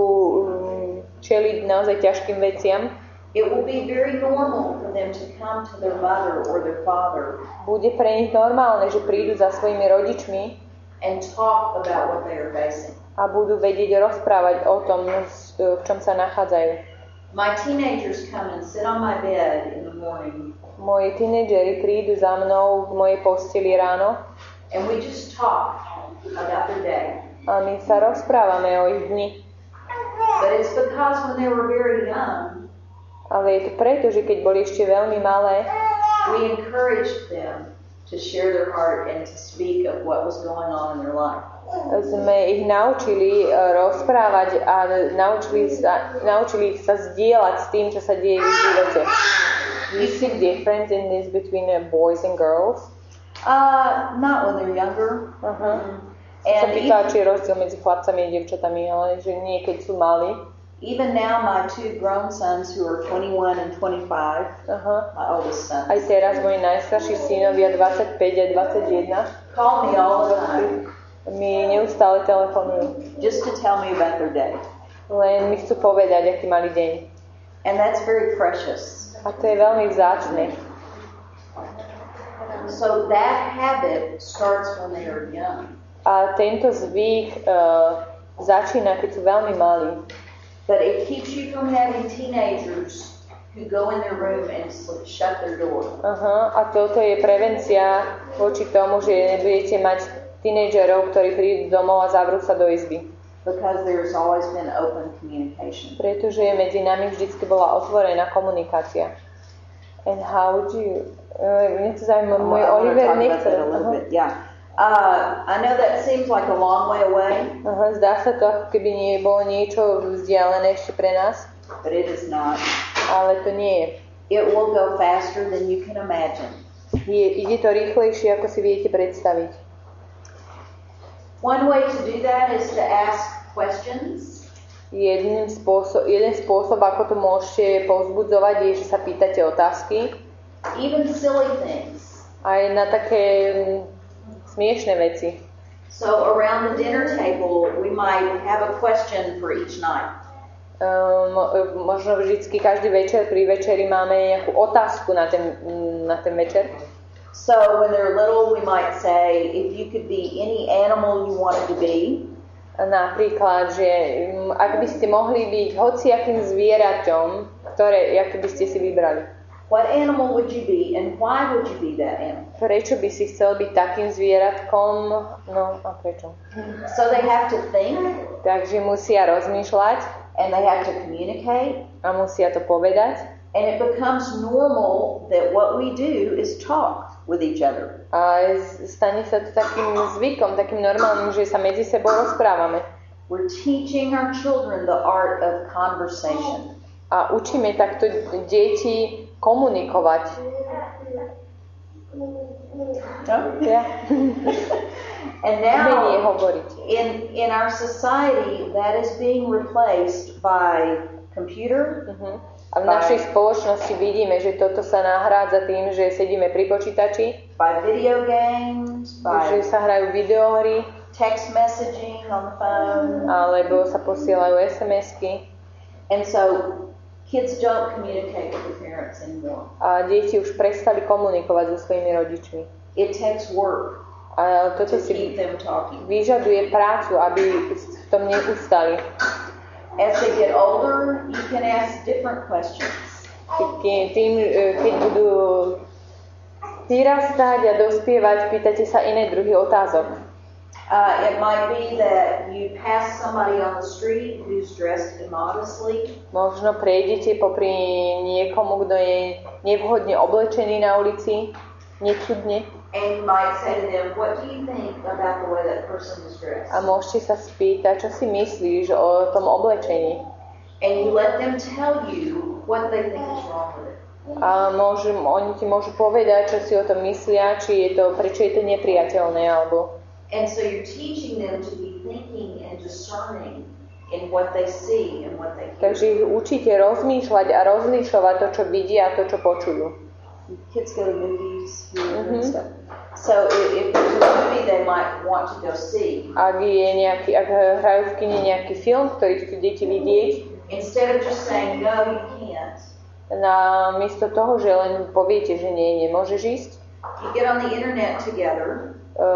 čeliť naozaj ťažkým veciam, it will be very normal for them to come to their mother or their father. Bude pre nich normálne, že prídu za svojimi rodičmi and talk about what they are facing. A budú vedieť rozprávať o tom, v čom sa nachádzajú. My teenagers come and sit on my bed in the morning. Moji tínedžeri prídu za mnou v mojej posteli ráno. And we just talk about their day. A my sa rozprávame o ich dni. But it's because when they were very young, ale je to preto, že keď boli ešte veľmi malé, we encouraged them to share their heart and to speak of what was going on in their life. Sme ich naučili rozprávať a naučili ich sa zdieľať s tým, čo sa deje v ich živote. Do you see difference in this between boys and girls? Not when they're younger. Sa pýtala, či je rozdiel medzi chlapcami a dievčatami, ale že nie, keď sú malí. Even now, my two grown sons who are 21 and 25, my oldest sons, aj teraz moji najstarší synovia 25 a 21 call me all the time. Mi neustále telefonujú. Just to tell me about their day. Len mi chcú povedať, aký mali deň. And that's very precious. A to je veľmi vzácne. So that habit starts when they are young. A tento zvyk začína, keď sú veľmi malí. But it keeps you from having teenagers who go in their room and shut their door. A toto je prevencia voči tomu, že nebudete mať tínedžerov, ktorí prídu domov a zavrú sa do izby. Because there's always been open communication. Pretože medzi nami vždycky bola otvorená komunikácia. And how would you... mne to zaujíma, môj Oliver nechce. I know that seems like a long way away. Zdá sa to, ako keby nebolo niečo vzdialené ešte pre nás. But it is not. Ale to nie je. It will go faster than you can imagine. Ide to rýchlejšie, ako si viete predstaviť. One way to do that is to ask questions. Jeden spôsob, ako to môžete povzbudzovať, je, že sa pýtate otázky. Even silly things. Aj na také smiešné veci. So around the dinner table, we might have a question for each night. Možno vždycky každý večer pri večeri máme nejakú otázku na ten večer. So when they're little, we might say, if you could be any animal you wanted to be. Napríklad, že ak by ste mohli byť hociakým zvieraťom, aké by ste si vybrali. What animal would you be and why would you be that animal? Prečo by si chcel byť takým zvieratkom? No a prečo? So they have to think. Takže musia rozmýšľať. And they have to communicate. A musia to povedať. And it becomes normal that what we do is talk with each other. A stane sa to takým zvykom, takým normálnym, že sa medzi sebou rozprávame. We're teaching our children the art of conversation. A učíme takto deti komunikovať. No? Yeah. And now in our society that is being replaced by computer. A v našej spoločnosti vidíme, že toto sa nahrádza tým, že sedíme pri počítači. By video games, že sa hrajú videohry. Text messaging on the phone. Alebo sa posielajú SMS-ky. And so kids don't communicate with their parents anymore. A deti už prestali komunikovať so svojimi rodičmi. It takes work. A toto to si keep them talking. vyžaduje prácu, aby v tom neustali. As they get older, you can ask different questions. Keď budú vyrastať a dospievať, pýtate sa iné druhy otázok. It might be that you pass somebody on the street who's dressed immodestly. Možno prejdete popri niekomu, kto je nevhodne oblečený na ulici, nečudne. And you might say to them, what do you think about the way that person is dressed? A môžete sa spýtať, čo si myslíš o tom oblečení. And you let them tell you what they think is wrong with it. A oni ti môžu povedať, čo si o tom myslia, prečo je to nepriateľné, alebo... And so you're teaching them to be thinking and discerning in what they see and what they hear. Takže ich učíte rozmýšľať a rozlišovať to, čo vidia a to, čo počujú. Kids go to movies here and stuff. So if there's a movie they might want to go see. Ak hrajú v kine nejaký film, ktorý chcú deti vidieť, instead of just saying no, you can't. Namiesto toho, že len poviete, že nie, nemôžeš ísť. You get on the internet together.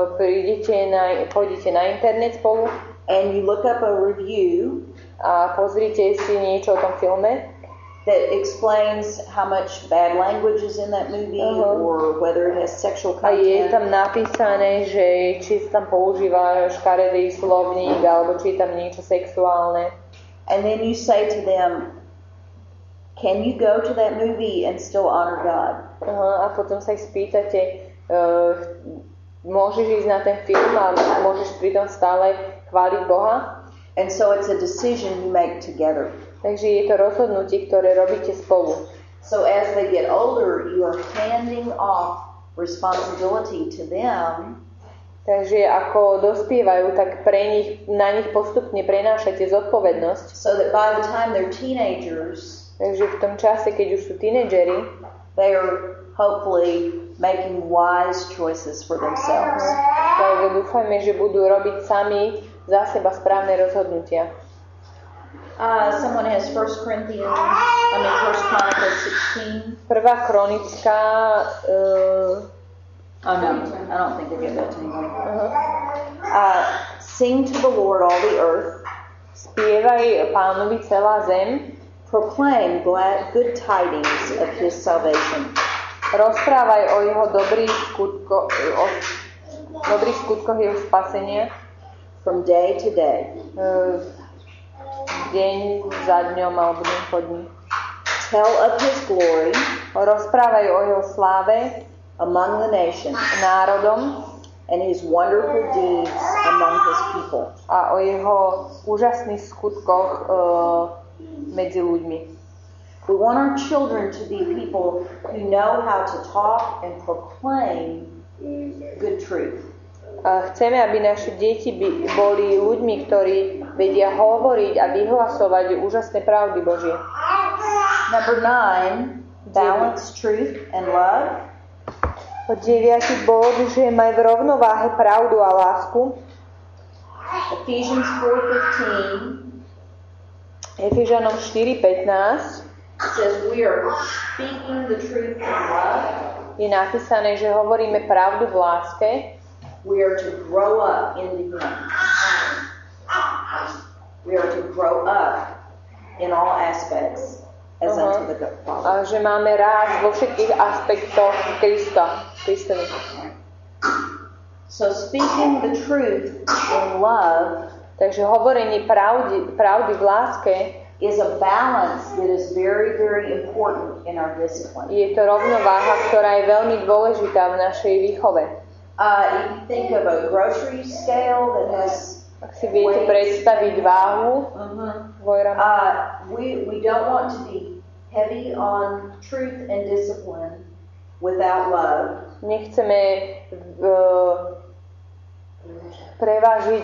Pôjdete na internet spolu. And you look up a review. A pozrite si niečo o tom filme. That explains how much bad language is in that movie or whether it has sexual content. A je tam napísané, že či sa tam používa škaredý slovník alebo či je tam niečo sexuálne. And then you say to them, can you go to that movie and still honor God? A potom sa ich spýtate, môžeš ísť na ten film a môžeš pritom stále chváliť Boha? And so it's a decision you make together. Takže je to rozhodnutie, ktoré robíte spolu. So as they get older, you are handing off responsibility to them. Takže ako dospievajú, tak na nich postupne prenášate zodpovednosť. So that by the time they're teenagers, takže v tom čase, keď už sú tínedžeri, they are hopefully making wise choices for themselves. Takže dúfajme, že budú robiť sami za seba správne rozhodnutia. Someone has 1 Chronicles 16. Prvá kronická. Oh no, I don't think they give that to anyone. Sing to the Lord all the earth. Spievaj Pánovi celá zem. Proclaim good tidings of His salvation. Rozprávaj o jeho dobrých skutkoch jeho spasenia. From day to day. Deň za dňom alebo deň po dni. Tell of His glory. Rozprávaj o jeho sláve among the nations. Národom. And His wonderful deeds among His people. A o jeho úžasných skutkoch medzi ľuďmi. We want our children to be people who know how to talk and proclaim good truth. Chceme, aby naše deti boli ľuďmi, ktorí vedia hovoriť a vyhlasovať úžasné pravdy Božie. Number 9, balance truth and love. 9. bod, že maj v rovnováhe pravdu a lásku. Ephesians 4:15. Efežanom 4:15 says we are speaking the truth in love. Je napísané, že hovoríme pravdu v láske. We are to grow up into Him. We are to grow up in all aspects as unto the Father. A že máme rásť vo všetkých aspektoch Kristovi. So speaking the truth in love, takže hovorenie pravdy v láske is a balance that is very, very important in our discipline. Je to rovnováha, ktorá je veľmi dôležitá v našej výchove. If you think of a grocery scale that has ak si viete predstaviť váhu, we don't want to be heavy on truth and discipline without love. Nechceme prevážiť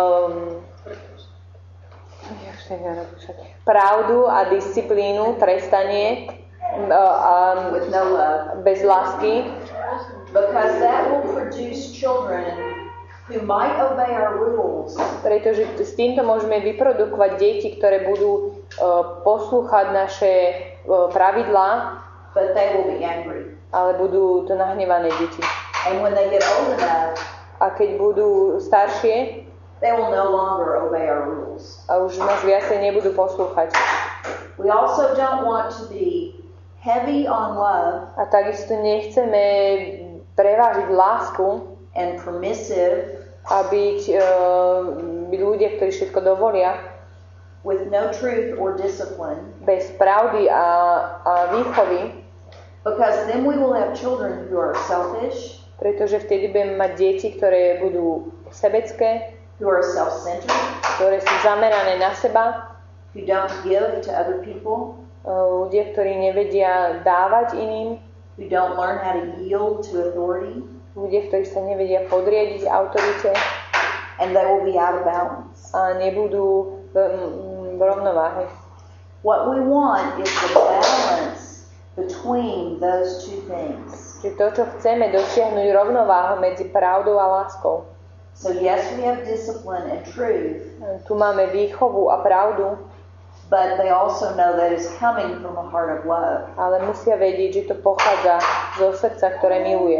pravdu a disciplínu, trestanie with no love. Bez lásky. Because that will produce children who might obey our rules. Pretože s týmto môžeme vyprodukovať deti, ktoré budú poslúchať naše pravidlá, but they will be angry. Ale budú to nahnevané deti. And when they get old enough, A keď budú staršie, they will no longer obey our rules. a už nás viacej nebudú poslúchať. We also don't want to be heavy on love A takisto nechceme prevážiť lásku and permissive a byť ľudia, ktorí všetko dovolia, with no truth or discipline, bez pravdy a výchovy, because then we will have children who are selfish, pretože vtedy budeme mať deti, ktoré budú sebecké, who are self-centered, ktoré sú zamerané na seba, who don't give to other people, ľudia, ktorí nevedia dávať iným, who don't learn how to yield to authority, ľudia, ktorí sa nevedia podriadiť autorite and they will be out of balance. a nebudú v rovnováhe. What we want is the balance between those two things. Čiže to, čo chceme, dosiahnuť rovnováhu medzi pravdou a láskou. So yes, we have discipline and truth, Tu máme výchovu a pravdu, but they also know that it's coming from a heart of love. ale musia vedieť, že to pochádza zo srdca, ktoré miluje.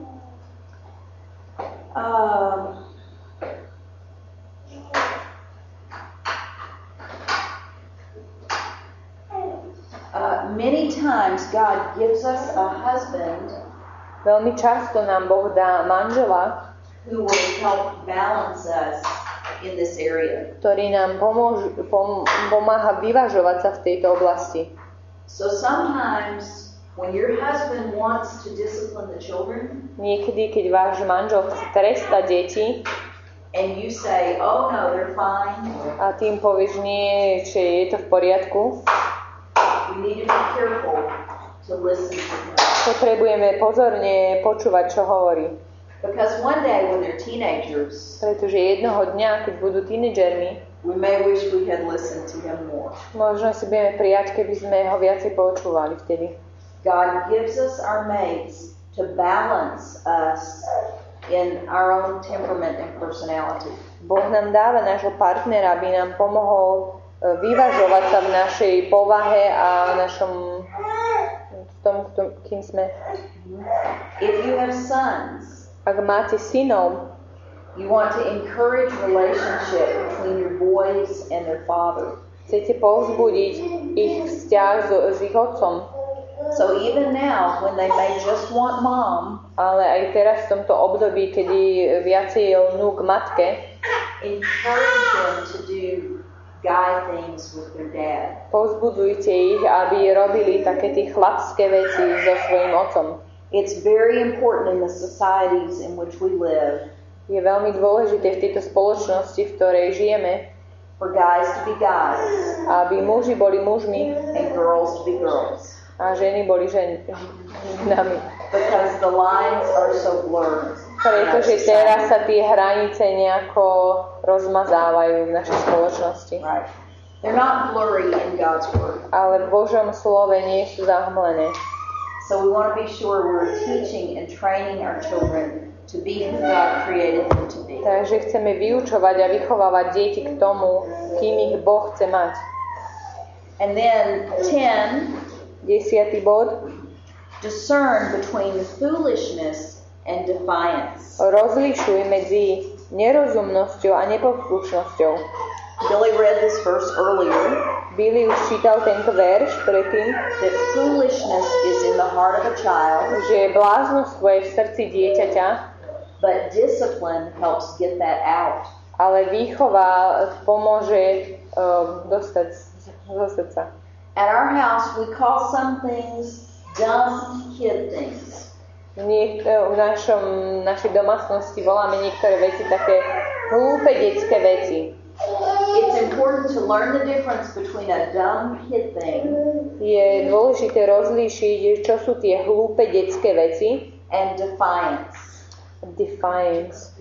Many times God gives us a husband Veľmi často nám Boh dá manžela, who will help balance us in this area. ktorý nám pomáha vyvažovať sa v tejto oblasti. So sometimes when your husband wants to discipline the children Niekedy, keď váš manžel chce trestať deti and you say, oh no, they're fine, a tým povieš nie, že je to v poriadku, we need to be careful to listen to him. potrebujeme pozorne počúvať, čo hovorí. Because one day when they're teenagers, Pretože jednoho dňa, keď budú tínedžermi, we may wish we had listened to him more. možno si budeme prijať, keby sme ho viacej počúvali vtedy. God gives us our mates to balance us in our own temperament and personality. Boh nám dáva nášho partnera, aby nám pomohol vyvažovať sa v našej povahe a v našom tom, kým sme. If you have sons, Ak máte synov, you want to encourage relationship between your boys and their father. chcete povzbudiť ich vzťah s ich otcom, So even now, when they may just want mom, ale aj teraz v tomto období, kedy viacej je vnúk matke, encourage them to do guy things with their dad. povzbudzujte ich, aby robili také tie chlapské veci so svojím otcom. It's very important in the societies in which we live Je veľmi dôležité v tejto spoločnosti, v ktorej žijeme, for guys to be guys aby muži boli mužmi and girls to be girls. a ženy boli ženami. Because the lines are so blurred. Pretože teraz sa tie hranice nejako rozmazávajú v našej spoločnosti. Right. They're not blurry in God's word. Ale v Božom slove nie sú zahmlené. So we want to be sure we're teaching and training our children to be who God created them to be. Takže chceme vyučovať a vychovávať deti k tomu, kým ich Boh chce mať. And then 10, 10. bod. discern between foolishness and defiance. Rozlišuj medzi nerozumnosťou a neposlušnosťou. Billy read this verse earlier. Billy už čítal tento verš predtým, That foolishness is in the heart of a child, že bláznostvo je v srdci dieťaťa, but discipline helps get that out. ale výchova pomôže dostať zo srdca. At our house, we call some things dumb kid things. V našej domácnosti voláme niektoré veci také hlúpe detské veci. It's important to learn the difference between a dumb kid thing Je dôležité rozlíšiť, čo sú tie hlúpe detské veci. and defiance. Defiance.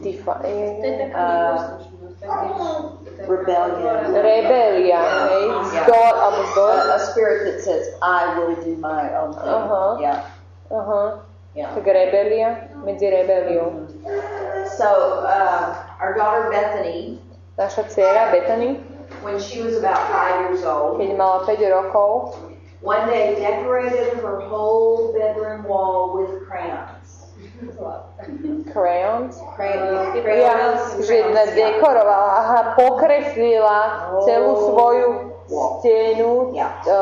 Rebellion. Rebelia, hej? Vzdor alebo vzdor. A spirit that says, I will do my own thing. Uh-huh. Yeah. Yeah. Tak rebelia medzi rebeliou. So, our daughter Bethany, Naša dcéra Bethany, when she was about 5 years old, keď mala 5 rokov, one day decorated her whole bedroom wall with crayons. Crayons. Crayons. Že dekorovala, aha, pokreslila celú svoju stenu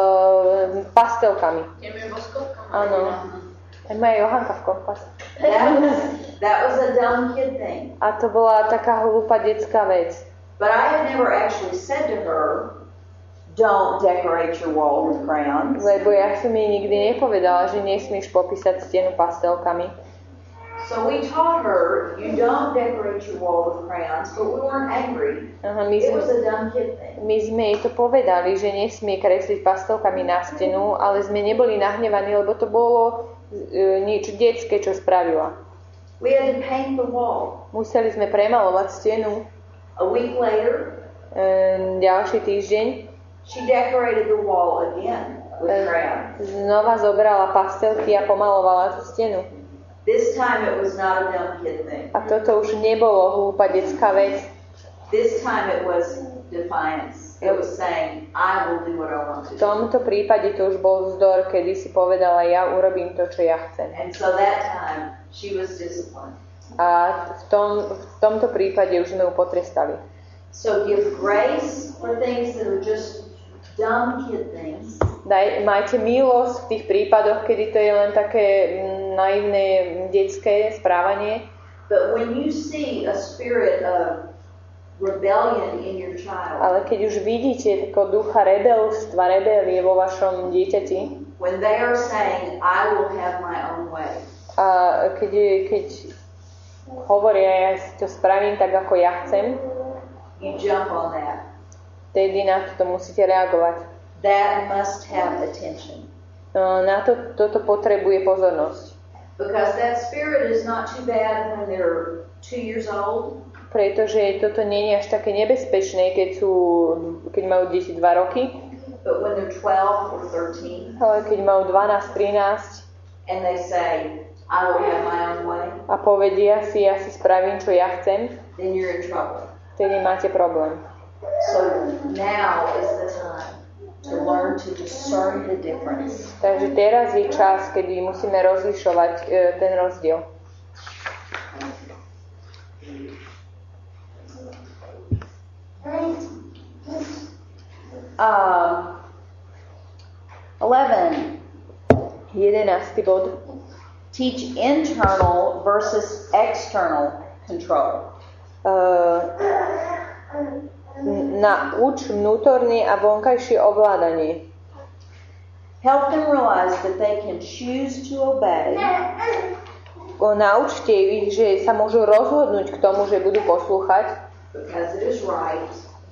pastelkami. Áno. Aj moja Johanka v kompas. That was a dumb kid thing. A to bola taká hlúpa detská vec. But I had never actually said to her, don't decorate your wall with crayons. Lebo ja som jej nikdy nepovedala, že nesmieš popísať stenu pastelkami. So we taught her, you don't decorate your wall with crayons, but we weren't angry. Aha, It was a dumb kid thing. my sme jej to povedali, že nesmie kresliť pastelkami na stenu, ale sme neboli nahnevaní, lebo to bolo niečo detské, čo spravila. We had to paint the wall. Museli sme premalovať stenu. A week later, ďalší týždeň she decorated the wall again with crayons. znova zobrala pastelky a pomalovala tú stenu. This time it was not a dumb kid thing. A toto už nebolo hlúpa detská vec. This time it was defiance. It was saying, I will do what I want to V do. tomto prípade to už bol vzdor, kedy si povedala, ja urobím to, čo ja chcem. And so that time she was disciplined. A v tomto prípade už sme ju potrestali. So give grace for things that are just dumb kid things. Majte milosť v tých prípadoch, kedy to je len také naivné detské správanie. But when you see a spirit of rebellion in your child, Ale keď už vidíte takého ducha rebelstva, rebelie vo vašom dieťati, when they are saying, I will have my own way, a keď hovoria, ja si to spravím tak, ako ja chcem, you jump on that. vtedy na to musíte reagovať. That must have attention. Na toto potrebuje pozornosť. Because that spirit is not too bad when they're 2 years old. Pretože toto nie je až také nebezpečné, keď majú deti 2 roky, But when they're 12 or 13 ale keď majú 12, 13 and they say, I will have my own way, a povedia si, ja si spravím, čo ja chcem, then you're in trouble. vtedy máte problém. So now is the time to learn to discern the difference. Takže teraz je čas, kedy musíme rozlišovať ten rozdiel. Um, 11. 11. bod. Teach internal versus external control. Nauč vnútorné a vonkajšie ovládanie. Help them realize that they can choose to obey. Naučte ich, že sa môžu rozhodnúť k tomu, že budú poslúchať. Because it is right.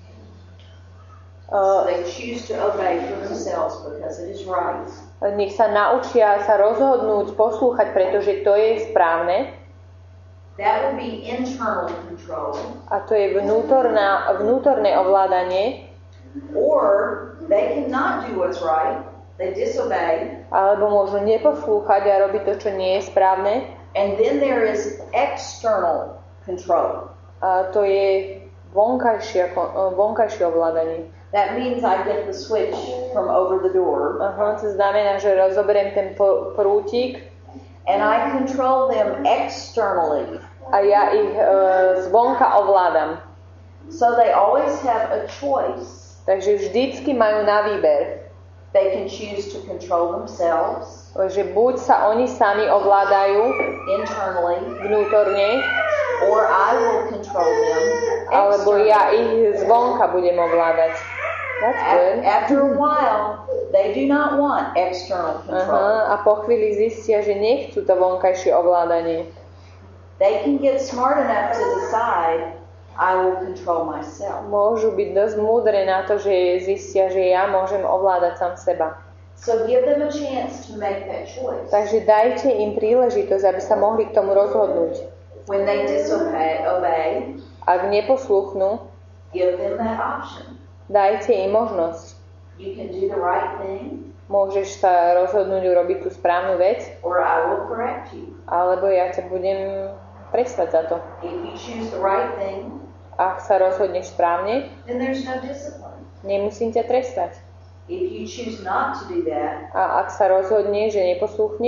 They choose to obey for themselves because it is right. Nech sa naučia sa rozhodnúť poslúchať, pretože to je správne. That would be internal control. A to je vnútorné ovládanie. Or they cannot do what's right. They disobey. Alebo môžu neposlúchať a robiť to, čo nie je správne. And then there is external control. A to je vonkajšie ovládanie. That means I get the switch from over the door. Aha, to znamená, že rozoberiem ten prútik And I control them externally. a ja ich zvonka ovládam. So they always have a choice. Takže vždycky majú na výber. They can choose to control themselves Že buď sa oni sami ovládajú internally, vnútorne, or I will control them alebo ja externally. ich zvonka budem ovládať. That's good. After a while, they do not want external control. Aha, a po chvíli zistia, že nechcú to vonkajšie ovládanie. They can get smart enough to decide, I will control myself. Môžu byť dosť múdre na to, že zistia, že ja môžem ovládať sám seba. So give them a chance to make that choice. Takže dajte im príležitosť, aby sa mohli k tomu rozhodnúť. When they obey, Ak neposlúchnú, give them that option. dajte im možnosť. You can do the right thing, Môžeš sa rozhodnúť urobiť tú správnu vec, or I will correct you. alebo ja ťa budem trestať za to. If you choose the right thing, Ak sa rozhodneš správne, then there's no discipline. nemusím ťa trestať. If you choose not to do that, A ak sa rozhodneš, že neposlúchneš,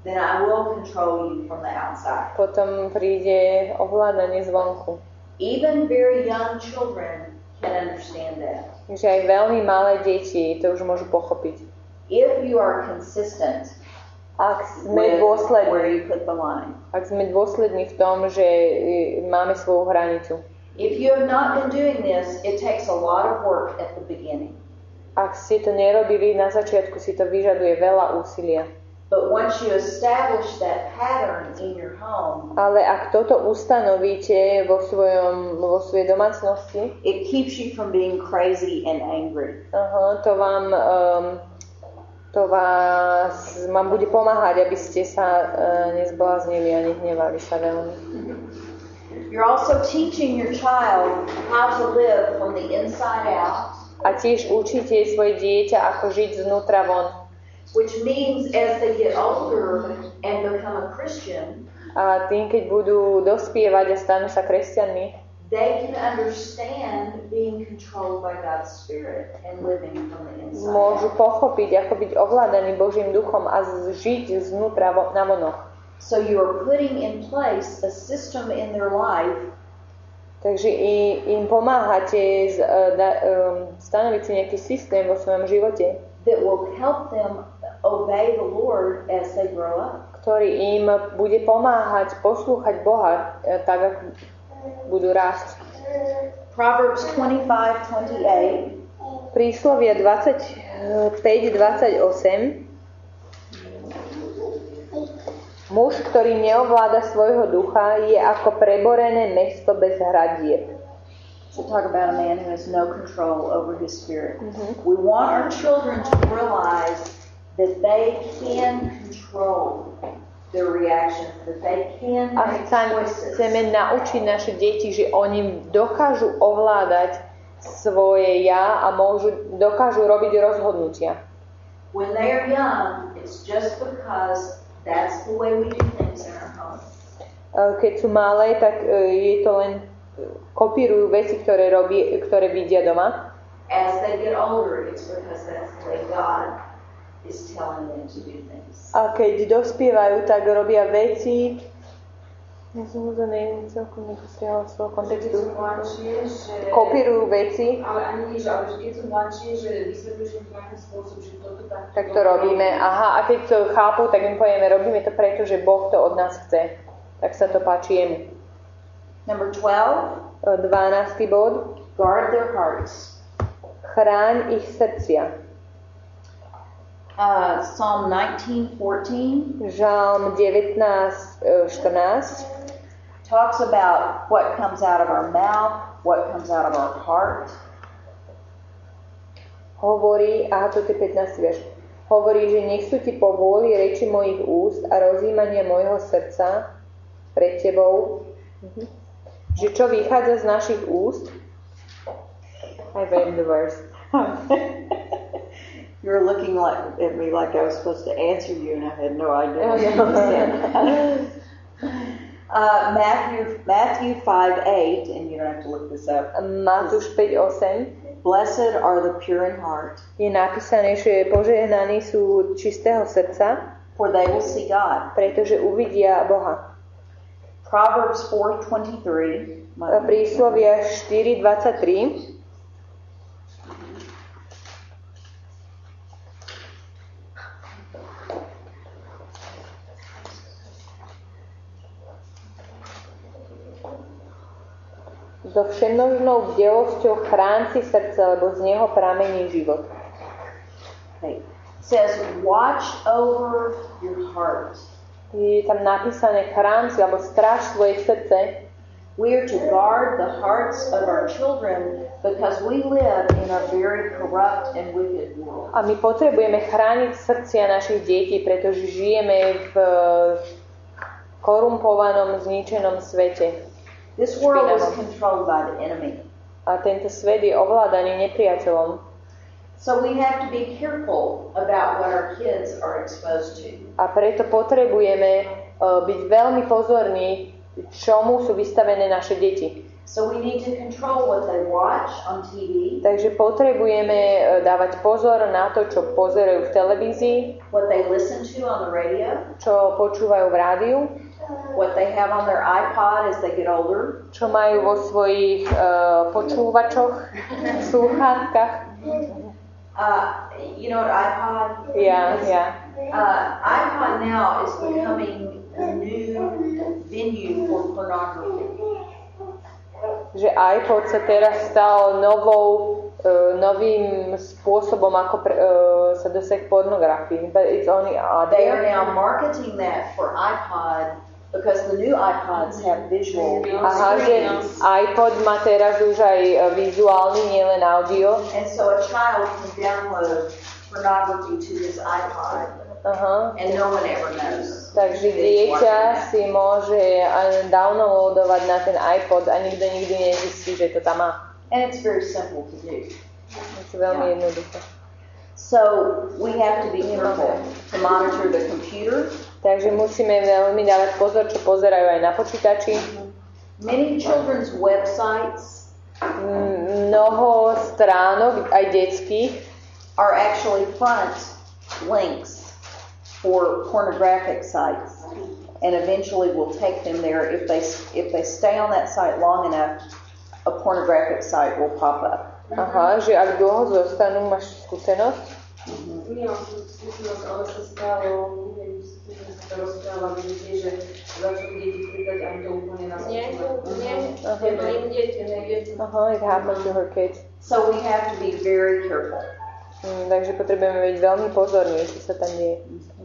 then I will control you from the outside. potom príde ovládanie zvonku. Even very young children can understand that. Takže aj veľmi malé deti to už môžu pochopiť. If you are consistent Ak sme with where dôslední, you put the line. ak sme dôslední v tom, že máme svoju hranicu. If you have not been doing this, it takes a lot of work at the beginning. Ak ste to nerobili na začiatku, si to vyžaduje veľa úsilia. But once you establish that pattern in your home, Ale ak toto ustanovíte vo svojej domácnosti, it keeps you from being crazy and angry. To vám bude pomáhať, aby ste sa nezbláznili a nehnevali sa veľmi. You're also teaching your child how to live from the inside out, A tiež učíte svoje dieťa, ako žiť znútra von. which means as they get older and become a Christian, A tým, keď budú dospievať a stanú sa kresťanmi, they can understand being controlled by God's Spirit and living from the inside môžu out. pochopiť, ako byť ovládaní Božím duchom a žiť znútra na vonoch. So you are putting in place a system in their life Takže im pomáhate stanoviť si nejaký systém vo svojom živote, that will help them obey the Lord as they grow up. ktorý im bude pomáhať poslúchať Boha, tak ako budú rásť. Proverbs 25:28. Príslovia 25:28. Muž, ktorý neovláda svojho ducha, je ako preborené mesto bez hradieb. So talk about a man who has no control over his spirit. We want our children to realize that they can control their reactions, that they can A make choices. chceme naučiť naše deti, že oni dokážu ovládať svoje ja a dokážu robiť rozhodnutia. When they are young, it's just because that's the way we do things in our home. Keď sú malé, tak je to len kopírujú veci, ktoré vidia doma. As they get older, it's because that's the way God is telling them to do things. A keď dospievajú, tak robia veci. Ja som neviem celkom nepostrihala z toho kontextu. Kopírujú veci. Ale ani nie, že keď sú mladšie, že vysvetľujú, že to nejaký spôsob, že toto Tak to robíme. Aha, a keď to chápu, tak im povieme, robíme to preto, že Boh to od nás chce. Tak sa to páči jemu. Number 12, 12. bod. guard their hearts. Chráň ich srdcia. Psalm 19:14 Žalm 19:14 talks about what comes out of our mouth, what comes out of our heart. hovorí, toto je 15. verš, hovorí, že nech sú ti po vôli reči mojich úst a rozjímania mojho srdca pred tebou. Že čo vychádza z našich úst? I read the verse. You were looking at me like I was supposed to answer you, and I had no idea what you said. Matthew 5:8, and you don't have to look this up. Matúš 5:8. Blessed are the pure in heart, Je napísané, že požehnaní sú čistého srdca, for they will see God. pretože uvidia Boha. Proverbs 4:23. Príslovia 4:23. So všemnožnou bdelosťou chráň si srdce, lebo z neho pramení život. Okay. It says, watch over your heart. Je tam napísané chráň si, alebo stráž svoje srdce. We are to guard the hearts of our children because we live in a very corrupt and wicked world. A my potrebujeme chrániť srdcia našich detí, pretože žijeme v korumpovanom, zničenom svete. This world is controlled by the enemy. A tento svet je ovládaný nepriateľom. So we have to be careful about what our kids are exposed to. A preto potrebujeme byť veľmi pozorní, čomu sú vystavené naše deti. So we need to control what they watch on TV, Takže potrebujeme dávať pozor na to, čo pozerajú v televízii, what they listen to on the radio, čo počúvajú v rádiu, what they have on their iPod as they get older. čo majú vo svojich počúvačoch, slúchadkách. You know what iPod is? Yeah. iPod now is becoming a new venue for pornography. Že iPod sa teraz stal novým spôsobom, ako sa dosať pornografii. But it's only They are now marketing that for iPod because the new iPods have visual Aha, že iPod má teraz už aj vizuálny, nielen audio. and so a child can download pornography to his iPod Aha. and no one ever knows. Takže dieťa si môže downloadovať na ten iPod a nikdy nezistí, že to tam má. And it's very simple to do. Je to veľmi jednoduché. So we have to be careful to monitor the computer. Takže musíme veľmi dávať pozor, čo pozerajú aj na počítači. Many children's websites Mnoho stránok, aj detských, are actually front links for pornographic sites, and eventually will take them there. If they stay on that site long enough, a pornographic site will pop up. Aha, že ak dlho zostanú, máš skúsenosť? Nemám skúsenosť, ale sa stalo, neviem, sa to rozpráva, že začali deti klikať ani to úplne na Aha, it happened to her kids. So we have to be very careful. Takže potrebujeme byť veľmi pozorní, čo sa tam deje.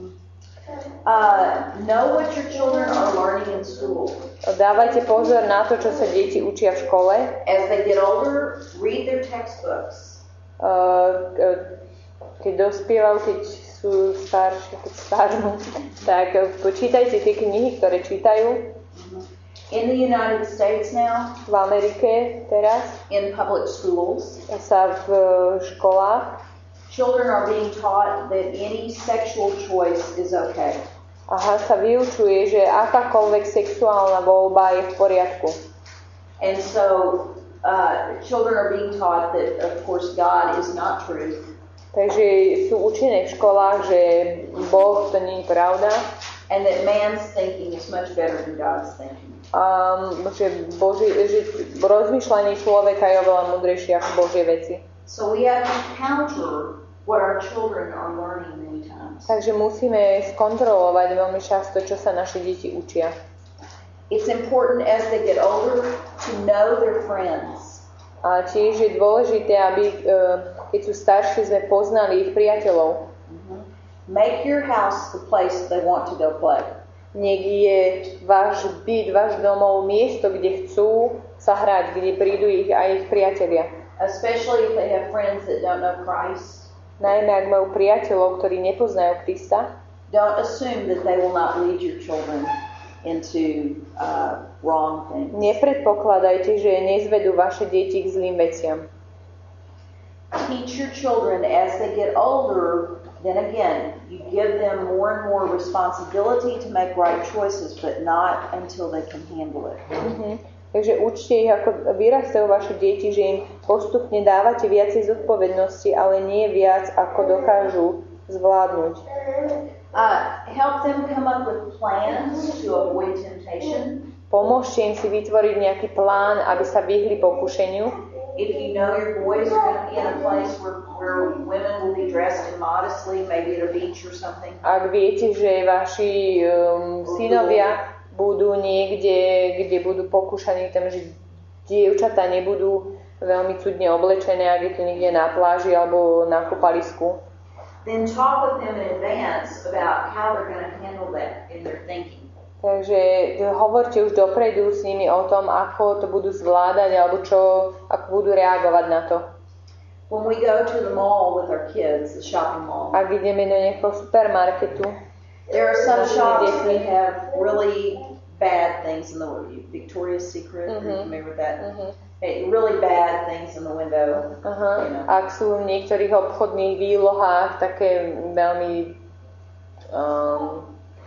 Know what your children are learning in school. Dávajte pozor na to, čo sa deti učia v škole. As they get older, read their textbooks. Keď dospievajú, keď sú staršie, keď starnú, tak počítajte tie knihy, ktoré čítajú. In the United States now, V Amerike teraz in public schools, sa v školách children are being taught that any sexual choice is okay. sa vyučuje, že akákoľvek sexuálna voľba je v poriadku. And so children are being taught that, of course, God is not truth. Takže sú učené v školách, že Boh to nie je pravda. And that man's thinking is much better than God's thinking. Že rozmýšľanie človeka je oveľa múdrejšie ako Božie veci. So we have to counter what our children are learning many times. Takže musíme skontrolovať veľmi často, čo sa naše deti učia. It's important as they get older to know their friends. A tiež je dôležité, aby keď sú starší, sme poznali ich priateľov. Make your house the place they want to go play. Nech je váš byt, váš domov miesto, kde chcú sa hrať, kde prídu aj ich priatelia. Especially if they have friends that don't know Christ. Najmä ak majú priateľov, ktorí nepoznajú Krista. Don't assume that they will not lead your children into wrong things. Nepredpokladajte, že nezvedú vaše deti k zlým veciam. Teach your children as they get older. Then again, you give them more and more responsibility to make right choices, but not until they can handle it. Takže učte ich, ako vyrastajú vaše deti, že im postupne dávate viacej zodpovednosti, ale nie viac, ako dokážu zvládnuť. Help them come up with plans to avoid temptation. Pomôžte im si vytvoriť nejaký plán, aby sa vyhli pokušeniu. If you know your boys are going to be in a place where women will be dressed immodestly, maybe at a beach or something. Ak viete, že vaši synovia budú niekde, kde budú pokúšaní tam, že dievčatá nebudú veľmi cudne oblečené, ak je to niekde na pláži alebo na kúpalisku. Then talk with them in advance about how they're going to handle that in their thinking. Takže hovorte už dopredu s nimi o tom, ako to budú zvládať alebo ako budú reagovať na to. When we go to the mall with our kids, the shopping mall. Ak ideme do nejakého supermarketu, there are some shops that have really bad things in the Victoria's Secret, are you familiar with that? Really bad things in the window. You know. Ak sú v niektorých obchodných výlohách také veľmi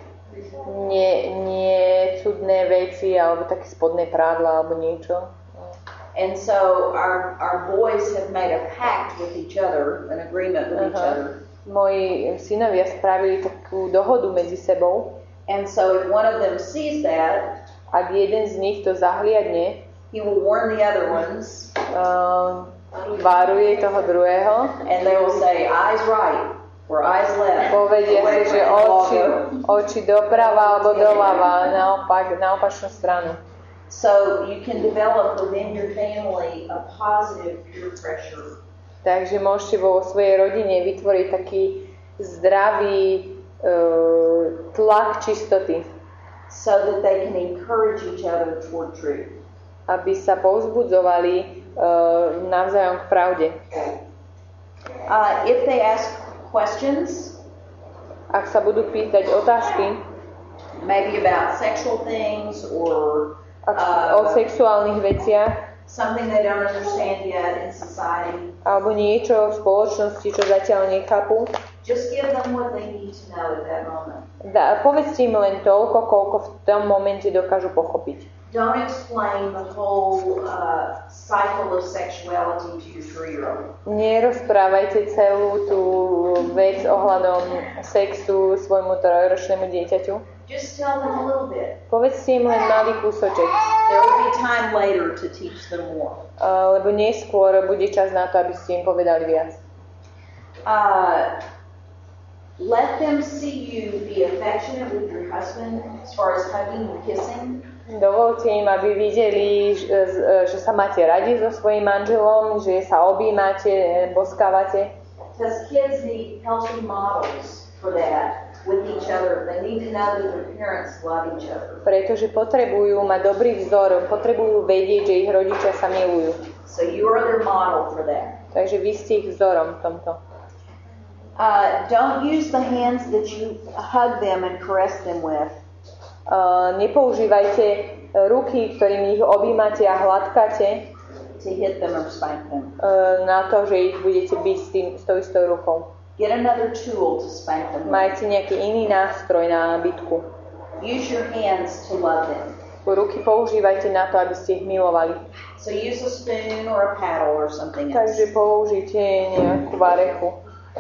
nie cudné veci alebo také spodné prádla alebo niečo. And so our boys have made a pact with each other, an agreement with each other. Moji synovia spravili takú dohodu medzi sebou. And so if one of them sees that, ak jeden z nich to zahliadne, he will warn the other ones. Varuje toho druhého. And they will say, eyes right, or eyes left. Povedia si, že oči doprava alebo doľava, na opačnú stranu. So you can develop within your family a positive peer pressure. Takže môžete vo svojej rodine vytvoriť taký zdravý tlak čistoty. So that they can encourage each other toward truth. Aby sa povzbudzovali navzájom k pravde. If they ask questions, ak sa budú pýtať otázky, maybe about sexual things or o sexuálnych veciach, something they don't understand yet in society, alebo niečo v spoločnosti, čo zatiaľ nechápu, just give them what they need to know at that moment. Povedzte im len toľko, koľko v tom momente dokážu pochopiť. Don't explain the whole cycle of sexuality to your 3-year-old. Nerozprávajte celú tú vec ohľadom sexu svojmu 3-ročnému dieťaťu. Just tell them a little bit. Povedzte im len malý kúsoček. There will be time later to teach them more. Lebo neskôr bude čas na to, aby ste im povedali viac. Let them see you be affectionate with your husband as far as hugging and kissing. Dovolte im, aby videli, že sa máte radi so svojím manželom, že sa objímate, boskávate. Because kids need healthy models for that with each other. They need to know that their parents love each other. Pretože potrebujú mať dobrý vzor, potrebujú vedieť, že ich rodičia sa milujú. So you are their model for that. Takže vy ste ich vzorom v tomto. Don't use the hands that you hug them and caress them with. Nepoužívajte ruky, ktorými ich objímate a hladkáte, to hit them or spank them. Na to, že ich budete biť s tou istou rukou. Get another tool to spank them with. Majte nejaký iný nástroj na bitku. Use your hands to love them. Ruky používajte na to, aby ste ich milovali. So use a spoon or a paddle or something else. Takže použite nejakú varechu.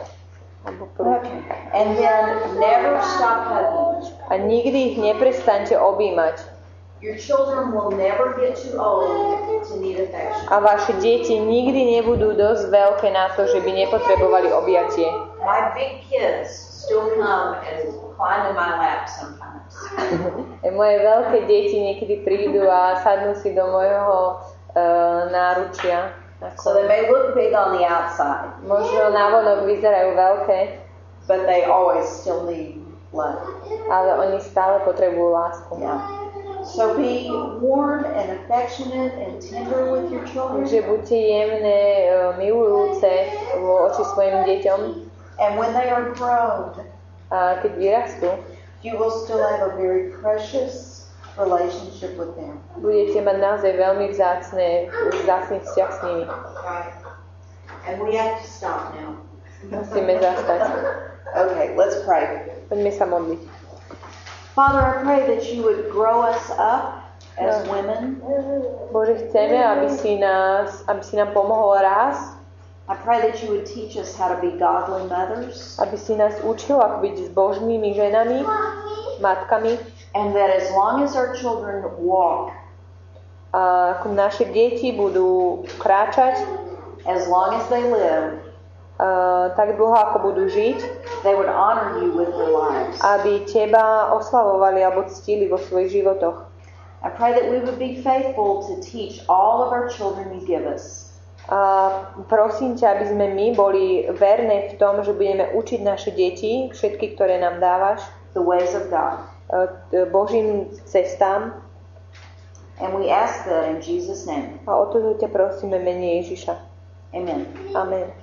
Okay. And then never stop hugging. A nikdy ich neprestaňte objímať. Your children will never get too old to need affection. A vaše deti nikdy nebudú dosť veľké na to, že by nepotrebovali objatie. My big kids still come and climb in my lap sometimes. Moje veľké deti niekedy prídu a sadnú si do môjho náručia. So they may look big on the outside. Možno návonok vyzerajú veľké, but they always still need love. Ale oni stále potrebujú lásku. Yeah. So be warm and affectionate and tender with your children. Takže buďte jemné, milujúce voči svojim deťom. And when they are grown, a keď vyrastú, you will still have a very precious relationship with them. Budete mať naozaj veľmi vzácny vzťah s nimi. Right. And we have to stop now. Musíme zastať. Okay, let's pray. Poďme sa modliť. Father, I pray that you would grow us up as women. Bože, chceme, aby si nám pomohol rásť. I pray that you would teach us how to be godly mothers. Aby si nás učil, ako byť zbožnými ženami, matkami. And that as long as our children walk, ako naše deti budú kráčať, as long as they live, tak dlho ako budú žiť, they would honor you with their lives. Aby teba oslavovali alebo ctili vo svojich životoch. I pray that we would be faithful to teach all of our children you give us. Prosím ťa, aby sme my boli verné v tom, že budeme učiť naše deti, všetky, ktoré nám dávaš, the ways of God. Božím cestám. And we ask that in Jesus' name. A o to ťa prosíme mene Ježiša. Amen. Amen.